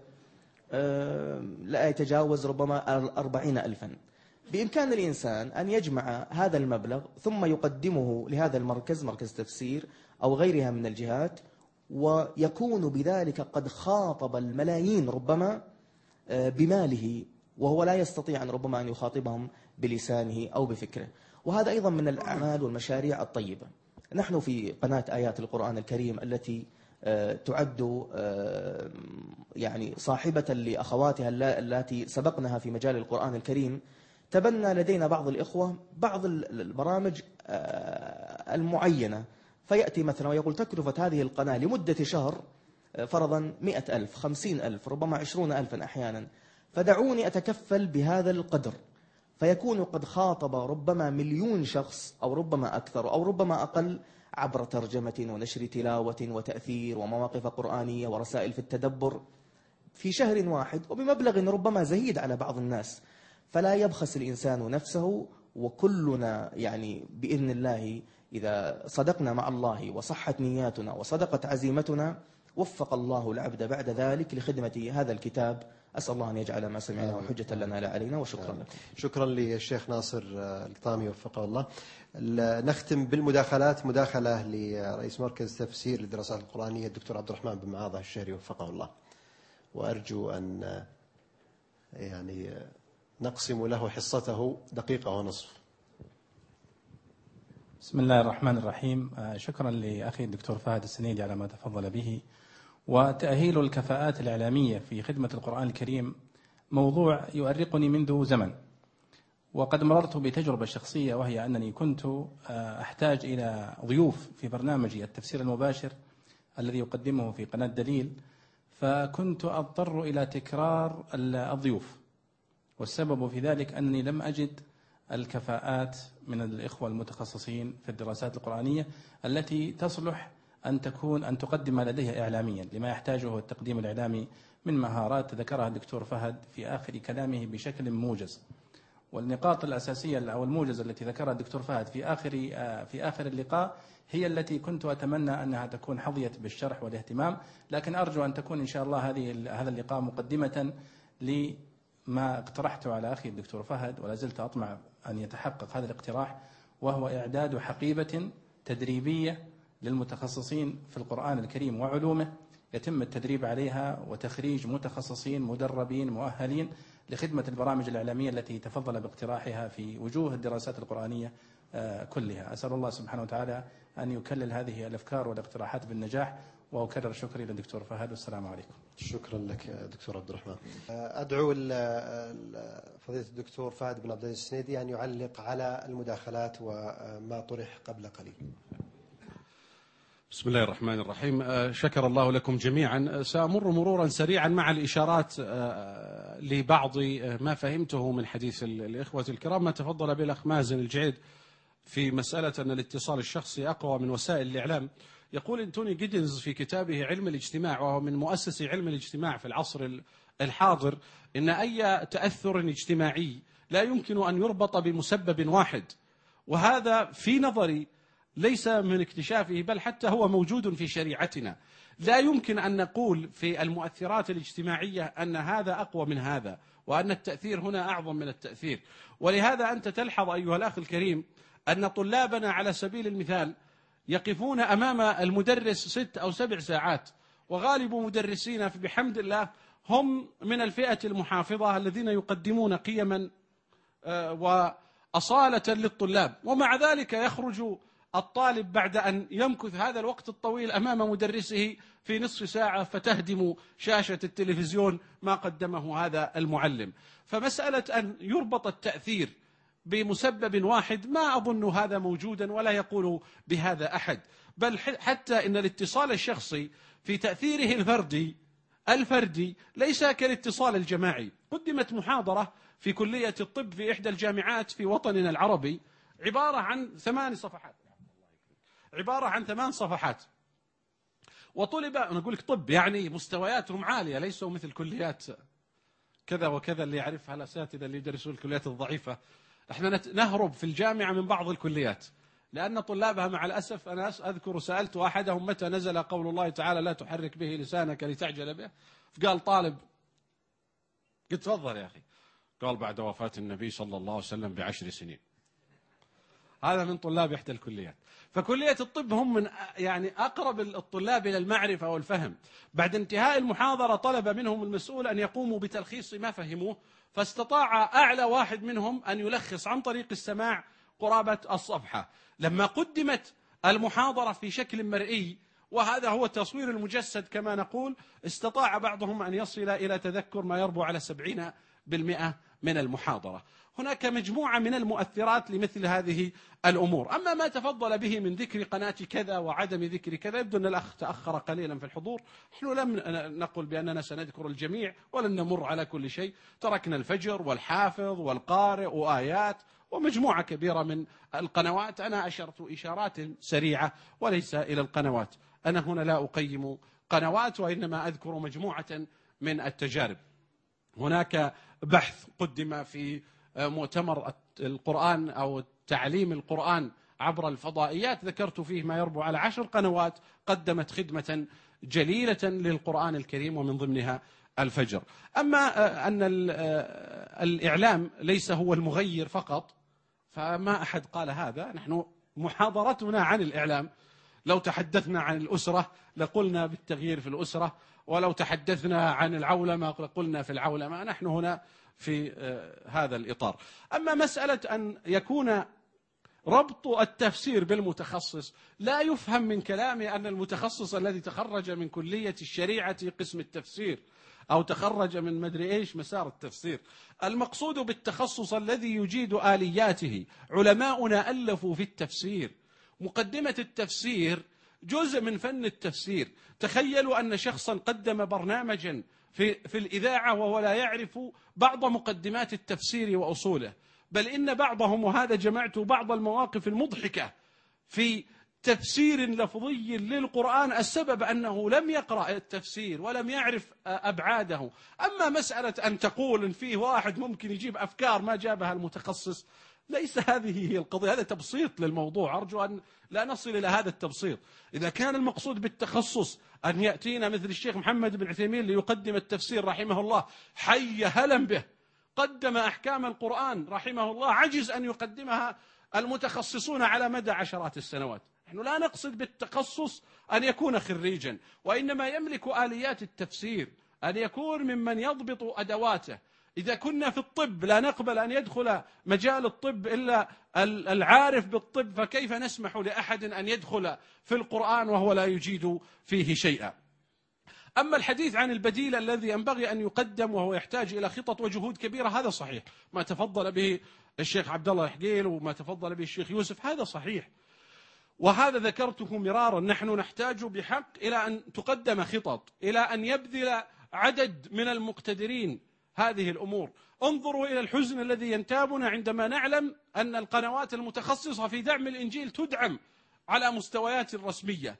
لا يتجاوز ربما 40,000. بإمكان الإنسان أن يجمع هذا المبلغ ثم يقدمه لهذا المركز، مركز تفسير أو غيرها من الجهات، ويكون بذلك قد خاطب الملايين ربما بماله، وهو لا يستطيع أن ربما أن يخاطبهم بلسانه أو بفكره. وهذا أيضا من الأعمال والمشاريع الطيبة. نحن في قناة آيات القرآن الكريم التي تعد يعني صاحبة لأخواتها التي سبقنها في مجال القرآن الكريم، تبنى لدينا بعض الإخوة بعض البرامج المعينة، فيأتي مثلا ويقول تكلفة هذه القناة لمدة شهر فرضا 100,000 50,000 ربما 20,000 أحيانا، فدعوني أتكفل بهذا القدر، فيكون قد خاطب ربما 1,000,000 شخص أو ربما أكثر أو ربما أقل عبر ترجمة ونشر تلاوة وتأثير ومواقف قرآنية ورسائل في التدبر في شهر واحد وبمبلغ ربما زهيد على بعض الناس. فلا يبخس الإنسان نفسه، وكلنا يعني بإذن الله إذا صدقنا مع الله وصحت نياتنا وصدقت عزيمتنا وفق الله العبد بعد ذلك لخدمة هذا الكتاب. أسأل الله أن يجعل ما سمعناه حجة لنا لا علينا، وشكرا لكم. شكرا للشيخ ناصر القطامي وفقه الله. نختم بالمداخلات. مداخلة لرئيس مركز تفسير للدراسات القرآنية الدكتور عبد الرحمن بن معاض الشهري وفقه الله، وأرجو أن يعني نقسم له حصته دقيقة ونصف. بسم الله الرحمن الرحيم. شكرا لأخي الدكتور فهد السنيدي على ما تفضل به. وتأهيل الكفاءات الإعلامية في خدمة القرآن الكريم موضوع يؤرقني منذ زمن، وقد مررت بتجربة شخصية، وهي أنني كنت أحتاج إلى ضيوف في برنامج التفسير المباشر الذي يقدمه في قناة دليل، فكنت أضطر إلى تكرار الضيوف، والسبب في ذلك أنني لم أجد الكفاءات من الإخوة المتخصصين في الدراسات القرآنية التي تصلح أن تقدم لديها إعلاميا لما يحتاجه التقديم الإعلامي من مهارات ذكرها الدكتور فهد في آخر كلامه بشكل موجز. والنقاط الأساسية أو الموجزة التي ذكرها الدكتور فهد في آخر اللقاء هي التي كنت أتمنى أنها تكون حظيت بالشرح والاهتمام، لكن أرجو أن تكون إن شاء الله هذا اللقاء مقدمة لما اقترحته على أخي الدكتور فهد، ولا زلت أطمع أن يتحقق هذا الاقتراح، وهو إعداد حقيبة تدريبية للمتخصصين في القرآن الكريم وعلومه، يتم التدريب عليها وتخريج متخصصين مدربين مؤهلين لخدمة البرامج الإعلامية التي تفضل باقتراحها في وجوه الدراسات القرآنية كلها. أسأل الله سبحانه وتعالى أن يكلل هذه الأفكار والاقتراحات بالنجاح، وأكرر شكري للدكتور فهد، والسلام عليكم. شكرا لك دكتور عبد الرحمن. أدعو فضيلة الدكتور فهد بن عبد العزيز السنيدي أن يعلق على المداخلات وما طرح قبل قليل. بسم الله الرحمن الرحيم. شكر الله لكم جميعا. سأمر مرورا سريعا مع الإشارات لبعض ما فهمته من حديث الإخوة الكرام. ما تفضل به الأخ مازن الجعيد في مسألة أن الاتصال الشخصي أقوى من وسائل الإعلام. يقول أنتوني جيدنز في كتابه علم الاجتماع، وهو من مؤسسي علم الاجتماع في العصر الحاضر، إن أي تأثر اجتماعي لا يمكن أن يربط بمسبب واحد، وهذا في نظري ليس من اكتشافه، بل حتى هو موجود في شريعتنا. لا يمكن أن نقول في المؤثرات الاجتماعية أن هذا أقوى من هذا، وأن التأثير هنا أعظم من التأثير. ولهذا أنت تلحظ أيها الأخ الكريم أن طلابنا على سبيل المثال يقفون أمام المدرس 6 أو 7 ساعات، وغالب مدرسين بحمد الله هم من الفئة المحافظة الذين يقدمون قيما وأصالة للطلاب، ومع ذلك يخرج الطالب بعد أن يمكث هذا الوقت الطويل أمام مدرسه في نصف ساعة فتهدم شاشة التلفزيون ما قدمه هذا المعلم. فمسألة أن يربط التأثير بمسبب واحد ما أظن هذا موجودا، ولا يقول بهذا أحد، بل حتى إن الاتصال الشخصي في تأثيره الفردي ليس كالاتصال الجماعي. قدمت محاضرة في كلية الطب في إحدى الجامعات في وطننا العربي عبارة عن 8 صفحات، وطلب، أنا أقول لك طب يعني مستوياتهم عالية، ليسوا مثل كليات كذا وكذا اللي يعرفها الأساتذة اللي يدرسون الكليات الضعيفة. احنا نهرب في الجامعة من بعض الكليات لأن طلابها مع الأسف، أنا أذكر سألت أحدهم متى نزل قول الله تعالى لا تحرك به لسانك لتعجل به، فقال طالب، قلت تفضل يا أخي، قال بعد وفاة النبي صلى الله عليه وسلم ب10 سنين. هذا من طلاب إحدى الكليات. فكلية الطب هم من يعني أقرب الطلاب إلى المعرفة والفهم. بعد انتهاء المحاضرة طلب منهم المسؤول أن يقوموا بتلخيص ما فهموه، فاستطاع أعلى واحد منهم أن يلخص عن طريق السماع قرابة الصفحة. لما قدمت المحاضرة في شكل مرئي، وهذا هو التصوير المجسد كما نقول، استطاع بعضهم أن يصل إلى تذكر ما يربو على 70% من المحاضرة. هناك مجموعة من المؤثرات لمثل هذه الأمور. أما ما تفضل به من ذكر قناة كذا وعدم ذكر كذا، يبدو أن الأخ تأخر قليلا في الحضور. نحن لم نقل بأننا سنذكر الجميع ولن نمر على كل شيء، تركنا الفجر والحافظ والقارئ وآيات ومجموعة كبيرة من القنوات. أنا أشرت إشارات سريعة وليس إلى القنوات. أنا هنا لا أقيم قنوات، وإنما أذكر مجموعة من التجارب. هناك بحث قدم في مؤتمر القرآن أو تعليم القرآن عبر الفضائيات، ذكرت فيه ما يربو على 10 قنوات قدمت خدمة جليلة للقرآن الكريم، ومن ضمنها الفجر. أما أن الإعلام ليس هو المغير فقط، فما أحد قال هذا. نحن محاضرتنا عن الإعلام، لو تحدثنا عن الأسرة لقلنا بالتغيير في الأسرة، ولو تحدثنا عن العولمة لقلنا في العولمة. نحن هنا في هذا الإطار. أما مسألة أن يكون ربط التفسير بالمتخصص، لا يفهم من كلامي أن المتخصص الذي تخرج من كلية الشريعة قسم التفسير أو تخرج من مدري إيش مسار التفسير. المقصود بالتخصص الذي يجيد آلياته. علماؤنا ألفوا في التفسير. مقدمة التفسير جزء من فن التفسير. تخيلوا أن شخصا قدم برنامجا في الإذاعة وهو لا يعرف بعض مقدمات التفسير وأصوله، بل إن بعضهم، وهذا جمعت بعض المواقف المضحكة في تفسير لفظي للقرآن، السبب أنه لم يقرأ التفسير ولم يعرف أبعاده. أما مسألة أن تقول إن فيه واحد ممكن يجيب أفكار ما جابها المتخصص، ليس هذه هي القضية. هذا تبسيط للموضوع، أرجو أن لا نصل إلى هذا التبسيط. إذا كان المقصود بالتخصص أن يأتينا مثل الشيخ محمد بن عثيمين ليقدم التفسير رحمه الله، حي هلا به، قدم أحكام القرآن رحمه الله، عجز أن يقدمها المتخصصون على مدى عشرات السنوات. نحن لا نقصد بالتخصص أن يكون خريجا، وإنما يملك آليات التفسير، أن يكون ممن يضبط أدواته. إذا كنا في الطب لا نقبل أن يدخل مجال الطب إلا العارف بالطب، فكيف نسمح لأحد أن يدخل في القرآن وهو لا يجيد فيه شيئا؟ أما الحديث عن البديل الذي ينبغي أن يقدم وهو يحتاج إلى خطط وجهود كبيرة، هذا صحيح. ما تفضل به الشيخ عبد الله الحقيل وما تفضل به الشيخ يوسف هذا صحيح، وهذا ذكرته مرارا. نحن نحتاج بحق إلى أن تقدم خطط، إلى أن يبذل عدد من المقتدرين هذه الأمور. انظروا إلى الحزن الذي ينتابنا عندما نعلم أن القنوات المتخصصة في دعم الإنجيل تدعم على مستويات رسمية.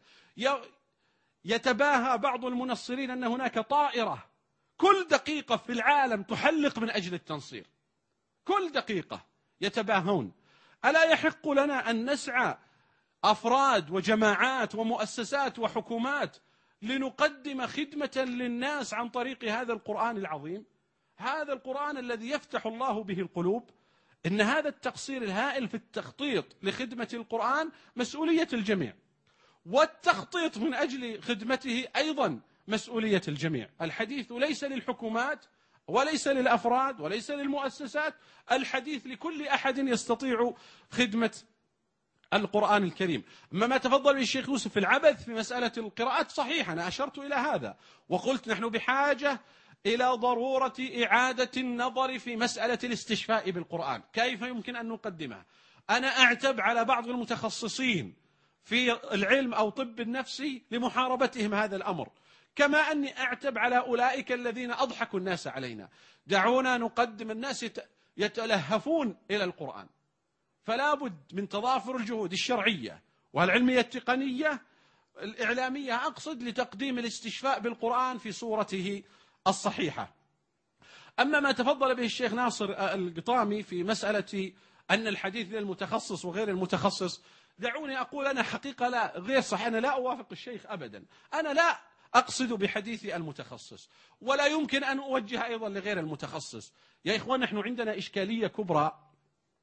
يتباهى بعض المنصرين أن هناك طائرة كل دقيقة في العالم تحلق من أجل التنصير، كل دقيقة يتباهون. ألا يحق لنا أن نسعى أفراد وجماعات ومؤسسات وحكومات لنقدم خدمة للناس عن طريق هذا القرآن العظيم، هذا القرآن الذي يفتح الله به القلوب؟ إن هذا التقصير الهائل في التخطيط لخدمة القرآن مسؤولية الجميع، والتخطيط من أجل خدمته أيضا مسؤولية الجميع. الحديث ليس للحكومات وليس للأفراد وليس للمؤسسات، الحديث لكل أحد يستطيع خدمة القرآن الكريم. ما تفضل به الشيخ يوسف في العبث في مسألة القراءات، صحيح أنا أشرت إلى هذا وقلت نحن بحاجة إلى ضرورة إعادة النظر في مسألة الاستشفاء بالقرآن، كيف يمكن أن نقدمها. أنا أعتب على بعض المتخصصين في العلم أو طب النفسي لمحاربتهم هذا الأمر، كما أني أعتب على أولئك الذين أضحكوا الناس علينا. دعونا نقدم، الناس يتلهفون إلى القرآن، فلا بد من تضافر الجهود الشرعية والعلمية التقنية الإعلامية، أقصد لتقديم الاستشفاء بالقرآن في صورته الصحيحة. أما ما تفضل به الشيخ ناصر القطامي في مسألة أن الحديث للمتخصص وغير المتخصص، دعوني أقول أنا حقيقة لا غير صحيح، أنا لا أوافق الشيخ أبدا. أنا لا أقصد بحديث المتخصص، ولا يمكن أن أوجه أيضا لغير المتخصص. يا إخوان نحن عندنا إشكالية كبرى،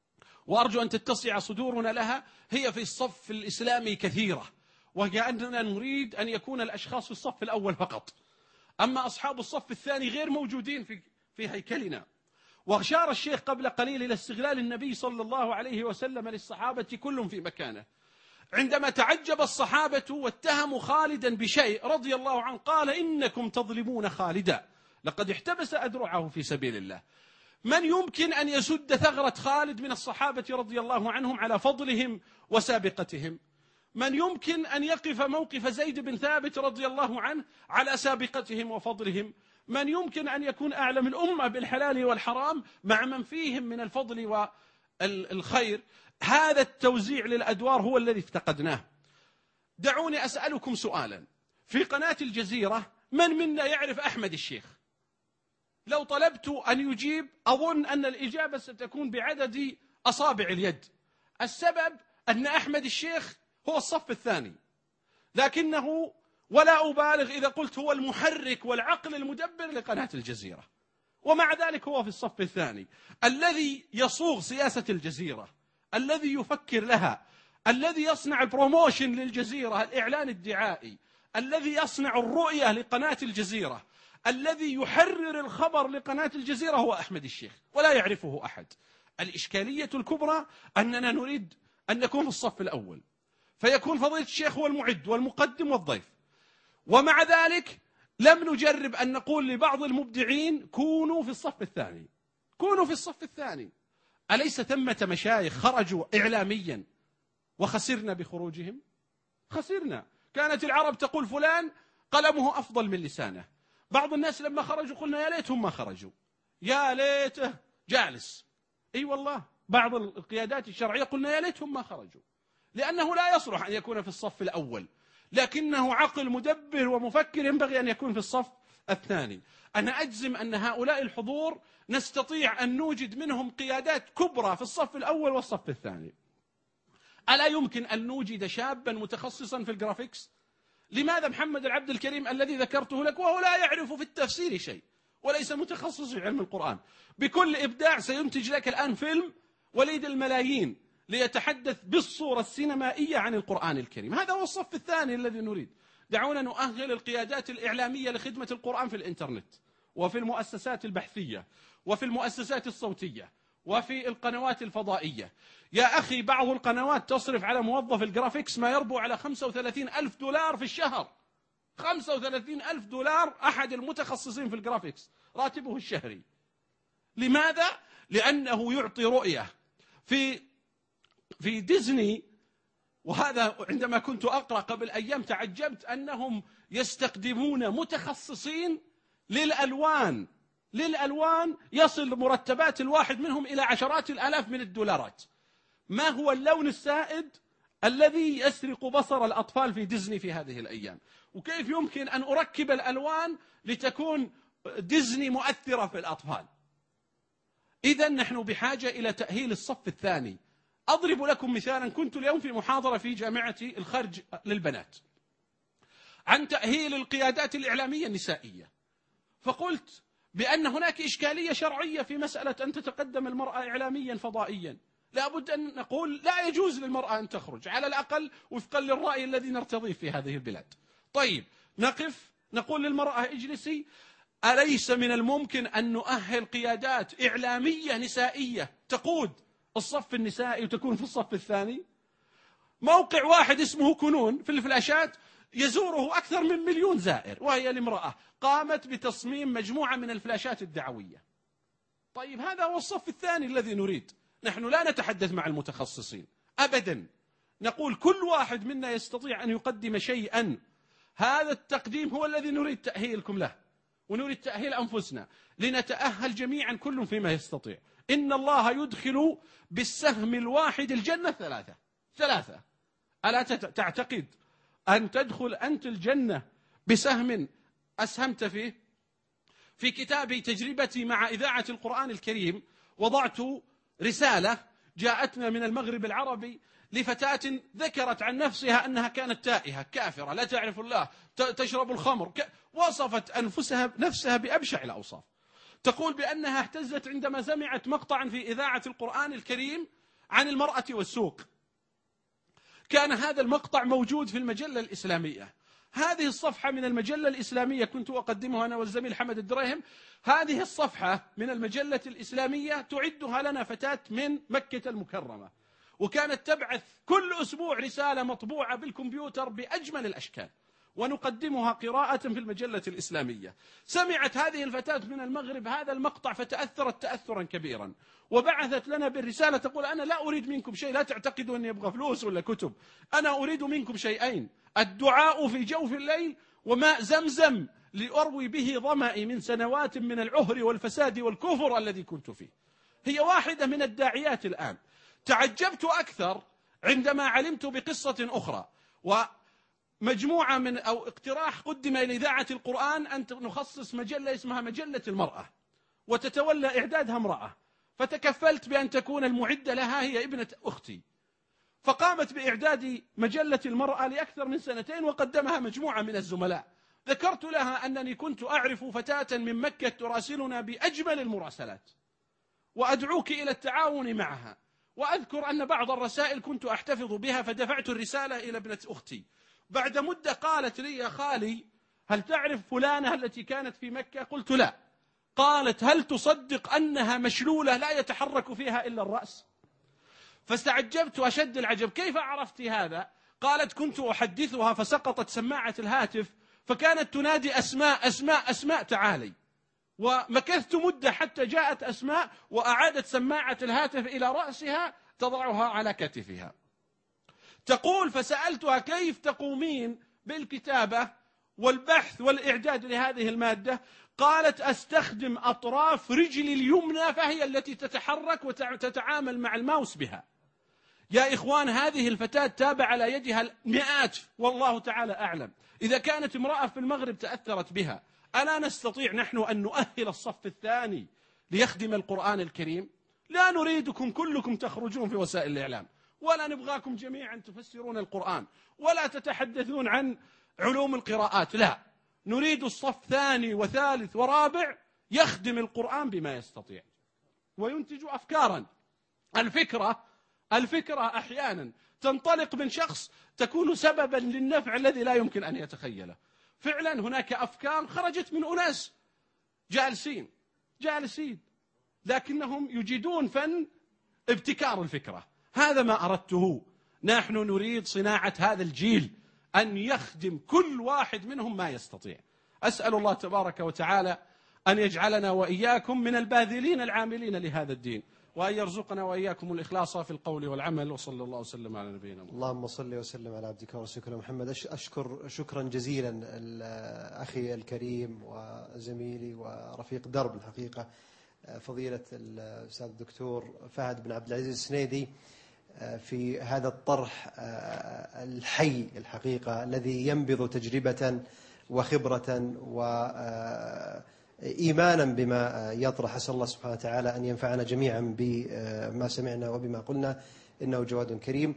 وأرجو أن تتسع صدورنا لها، هي في الصف الإسلامي كثيرة، وكأننا نريد أن يكون الأشخاص في الصف الأول فقط، أما أصحاب الصف الثاني غير موجودين في هيكلنا. وأشار الشيخ قبل قليل إلى استغلال النبي صلى الله عليه وسلم للصحابة كلهم في مكانه. عندما تعجب الصحابة واتهموا خالدا بشيء رضي الله عنه قال: إنكم تظلمون خالدا، لقد احتبس أذرعه في سبيل الله. من يمكن أن يسد ثغرة خالد من الصحابة رضي الله عنهم على فضلهم وسابقتهم؟ من يمكن أن يقف موقف زيد بن ثابت رضي الله عنه على سابقتهم وفضلهم؟ من يمكن أن يكون أعلم الأمة بالحلال والحرام مع من فيهم من الفضل والخير؟ هذا التوزيع للأدوار هو الذي افتقدناه. دعوني أسألكم سؤالا، في قناة الجزيرة من منا يعرف أحمد الشيخ؟ لو طلبت أن يجيب أظن أن الإجابة ستكون بعدد أصابع اليد. السبب أن أحمد الشيخ هو الصف الثاني، لكنه ولا أبالغ إذا قلت هو المحرك والعقل المدبر لقناة الجزيرة، ومع ذلك هو في الصف الثاني، الذي يصوغ سياسة الجزيرة، الذي يفكر لها، الذي يصنع البروموشن للجزيرة، الإعلان الدعائي، الذي يصنع الرؤية لقناة الجزيرة، الذي يحرر الخبر لقناة الجزيرة هو أحمد الشيخ، ولا يعرفه أحد. الإشكالية الكبرى أننا نريد أن نكون في الصف الأول، فيكون فضيلة الشيخ هو المعد والمقدم والضيف، ومع ذلك لم نجرب أن نقول لبعض المبدعين كونوا في الصف الثاني، كونوا في الصف الثاني. أليس ثمة مشايخ خرجوا إعلاميا وخسرنا بخروجهم؟ خسرنا. كانت العرب تقول فلان قلمه أفضل من لسانه. بعض الناس لما خرجوا قلنا يا ليتهم ما خرجوا، يا ليته جالس. أي والله بعض القيادات الشرعية قلنا يا ليتهم ما خرجوا، لأنه لا يصلح أن يكون في الصف الأول، لكنه عقل مدبر ومفكر ينبغي أن يكون في الصف الثاني. أنا أجزم أن هؤلاء الحضور نستطيع أن نوجد منهم قيادات كبرى في الصف الأول والصف الثاني. ألا يمكن أن نوجد شابا متخصصا في الجرافيكس؟ لماذا محمد العبد الكريم الذي ذكرته لك وهو لا يعرف في التفسير شيء وليس متخصص في علم القرآن، بكل إبداع سينتج لك الآن فيلم وليد الملايين ليتحدث بالصورة السينمائية عن القرآن الكريم. هذا هو الصف الثاني الذي نريد. دعونا نؤهل القيادات الإعلامية لخدمة القرآن في الإنترنت وفي المؤسسات البحثية وفي المؤسسات الصوتية وفي القنوات الفضائية. يا أخي بعض القنوات تصرف على موظف الجرافيكس ما يربو على 35,000 دولار في الشهر. 35,000 دولار أحد المتخصصين في الجرافيكس راتبه الشهري. لماذا؟ لأنه يعطي رؤية في ديزني. وهذا عندما كنت أقرأ قبل أيام تعجبت أنهم يستخدمون متخصصين للألوان يصل مرتبات الواحد منهم إلى عشرات الآلاف من الدولارات. ما هو اللون السائد الذي يسرق بصر الأطفال في ديزني في هذه الأيام؟ وكيف يمكن أن أركب الألوان لتكون ديزني مؤثرة في الأطفال؟ إذن نحن بحاجة إلى تأهيل الصف الثاني. أضرب لكم مثالا. كنت اليوم في محاضرة في جامعة الخرج للبنات عن تأهيل القيادات الإعلامية النسائية، فقلت بأن هناك إشكالية شرعية في مسألة أن تتقدم المرأة إعلاميا فضائيا. لابد أن نقول لا يجوز للمرأة أن تخرج على الأقل وفقا للرأي الذي نرتضيه في هذه البلاد. طيب نقف نقول للمرأة اجلسي. أليس من الممكن أن نؤهل قيادات إعلامية نسائية تقود الصف النسائي وتكون في الصف الثاني؟ موقع واحد اسمه كنون في الفلاشات يزوره أكثر من 1,000,000 زائر، وهي الامرأة قامت بتصميم مجموعة من الفلاشات الدعوية. طيب هذا هو الصف الثاني الذي نريد. نحن لا نتحدث مع المتخصصين أبدا، نقول كل واحد منا يستطيع أن يقدم شيئا. هذا التقديم هو الذي نريد تأهيلكم له، ونريد تأهيل أنفسنا لنتأهل جميعا كل فيما يستطيع. إن الله يدخل بالسهم الواحد الجنة ثلاثة. ألا تعتقد أن تدخل أنت الجنة بسهم أسهمت فيه؟ في كتابي تجربتي مع إذاعة القرآن الكريم وضعت رسالة جاءتنا من المغرب العربي لفتاة ذكرت عن نفسها أنها كانت تائهة كافرة لا تعرف الله تشرب الخمر، وصفت نفسها بأبشع الأوصاف. تقول بأنها اهتزت عندما سمعت مقطعا في إذاعة القرآن الكريم عن المرأة والسوق. كان هذا المقطع موجود في المجلة الإسلامية. هذه الصفحة من المجلة الإسلامية كنت أقدمها أنا والزميل حمد الدريهم. هذه الصفحة من المجلة الإسلامية تعدها لنا فتاة من مكة المكرمة، وكانت تبعث كل أسبوع رسالة مطبوعة بالكمبيوتر بأجمل الأشكال، ونقدمها قراءة في المجلة الإسلامية. سمعت هذه الفتاة من المغرب هذا المقطع فتأثرت تأثرا كبيرا، وبعثت لنا بالرسالة تقول: أنا لا أريد منكم شيء، لا تعتقدوا أني أبغى فلوس ولا كتب، أنا أريد منكم شيئين: الدعاء في جوف الليل، وماء زمزم لأروي به ظمأي من سنوات من العهر والفساد والكفر الذي كنت فيه. هي واحدة من الداعيات الآن. تعجبت أكثر عندما علمت بقصة أخرى، ومجموعة من أو اقتراح قدم إلى إذاعة القرآن أن نخصص مجلة اسمها مجلة المرأة، وتتولى إعدادها امرأة، فتكفلت بأن تكون المعدة لها هي ابنة أختي، فقامت بإعداد مجلة المرأة لأكثر من 2 وقدمها مجموعة من الزملاء. ذكرت لها أنني كنت أعرف فتاة من مكة تراسلنا بأجمل المراسلات، وأدعوك إلى التعاون معها. وأذكر أن بعض الرسائل كنت أحتفظ بها، فدفعت الرسالة إلى ابنة أختي. بعد مدة قالت لي: يا خالي، هل تعرف فلانة التي كانت في مكة؟ قلت: لا. قالت: هل تصدق أنها مشلولة لا يتحرك فيها إلا الرأس؟ فاستعجبت أشد العجب: كيف عرفت هذا؟ قالت: كنت أحدثها فسقطت سماعة الهاتف، فكانت تنادي: أسماء أسماء أسماء تعالي. ومكثت مدة حتى جاءت أسماء وأعادت سماعة الهاتف إلى رأسها تضعها على كتفها. تقول: فسألتها: كيف تقومين بالكتابة والبحث والإعداد لهذه المادة؟ قالت: أستخدم أطراف رجلي اليمنى، فهي التي تتحرك وتتعامل مع الماوس بها. يا إخوان، هذه الفتاة تابع على يدها المئات، والله تعالى أعلم. إذا كانت امرأة في المغرب تأثرت بها، ألا نستطيع نحن أن نؤهل الصف الثاني ليخدم القرآن الكريم؟ لا نريدكم كلكم تخرجون في وسائل الإعلام، ولا نبغاكم جميعا تفسرون القرآن، ولا تتحدثون عن علوم القراءات. لا، نريد الصف 2 و3 ورابع يخدم القرآن بما يستطيع وينتج أفكارا. الفكرة أحيانا تنطلق من شخص تكون سببا للنفع الذي لا يمكن أن يتخيله. فعلا هناك أفكار خرجت من أناس جالسين لكنهم يجيدون فن ابتكار الفكرة. هذا ما أردته. نحن نريد صناعة هذا الجيل، أن يخدم كل واحد منهم ما يستطيع. أسأل الله تبارك وتعالى أن يجعلنا وإياكم من الباذلين العاملين لهذا الدين، وأن يرزقنا وإياكم الإخلاص في القول والعمل. وصلى الله وسلم على نبينا محمد. اللهم صل وسلم على عبدك ورسولك محمد. أشكر شكرا جزيلا أخي الكريم وزميلي ورفيق درب الحقيقة فضيلة الأستاذ الدكتور فهد بن عبد العزيز السنيدي في هذا الطرح الحي الحقيقة الذي ينبض تجربة وخبرة وإيمانا بما يطرح. أسأل الله سبحانه وتعالى أن ينفعنا جميعا بما سمعنا وبما قلنا، إنه جواد كريم.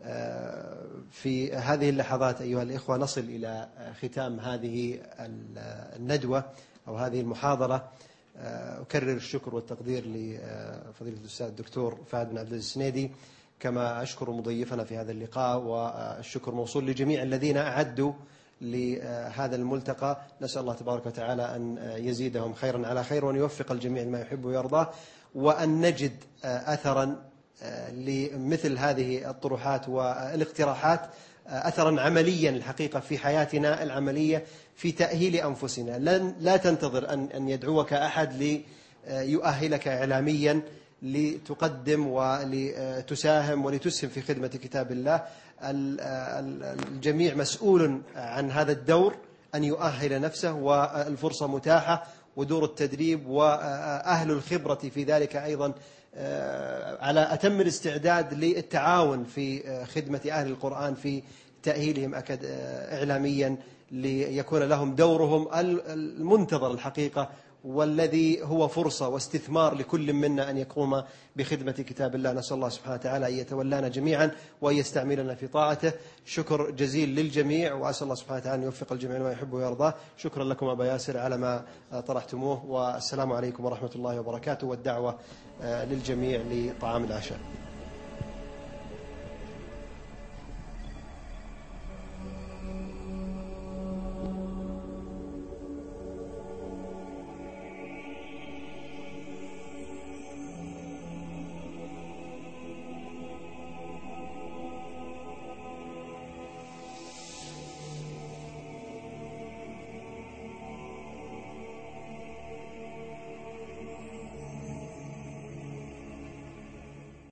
في هذه اللحظات أيها الإخوة نصل إلى ختام هذه الندوة أو هذه المحاضرة. أكرر الشكر والتقدير لفضيلة الأستاذ الدكتور فهد بن عبد العزيز السنيدي، كما أشكر مضيفنا في هذا اللقاء، والشكر موصول لجميع الذين أعدوا لهذا الملتقى. نسأل الله تبارك وتعالى أن يزيدهم خيرا على خير، وأن يوفق الجميع لما يحب ويرضاه، وأن نجد أثرا لمثل هذه الطروحات والاقتراحات، أثرا عمليا الحقيقة في حياتنا العملية في تأهيل أنفسنا. لا تنتظر أن يدعوك أحد ليؤهلك إعلاميا لتقدم ولتساهم ولتسهم في خدمة كتاب الله. الجميع مسؤول عن هذا الدور، أن يؤهل نفسه، والفرصة متاحة، ودور التدريب وأهل الخبرة في ذلك أيضا على أتم الاستعداد للتعاون في خدمة أهل القرآن في تأهيلهم إعلاميا، ليكون لهم دورهم المنتظر الحقيقة، والذي هو فرصة واستثمار لكل منا أن يقوم بخدمة كتاب الله. نسأل الله سبحانه وتعالى أن يتولانا جميعا وأن يستعملنا في طاعته. شكر جزيل للجميع، وأسأل الله سبحانه وتعالى أن يوفق الجميع ما يحب ويرضاه. شكرا لكم أبا ياسر على ما طرحتموه، والسلام عليكم ورحمة الله وبركاته، والدعوة للجميع لطعام العشاء.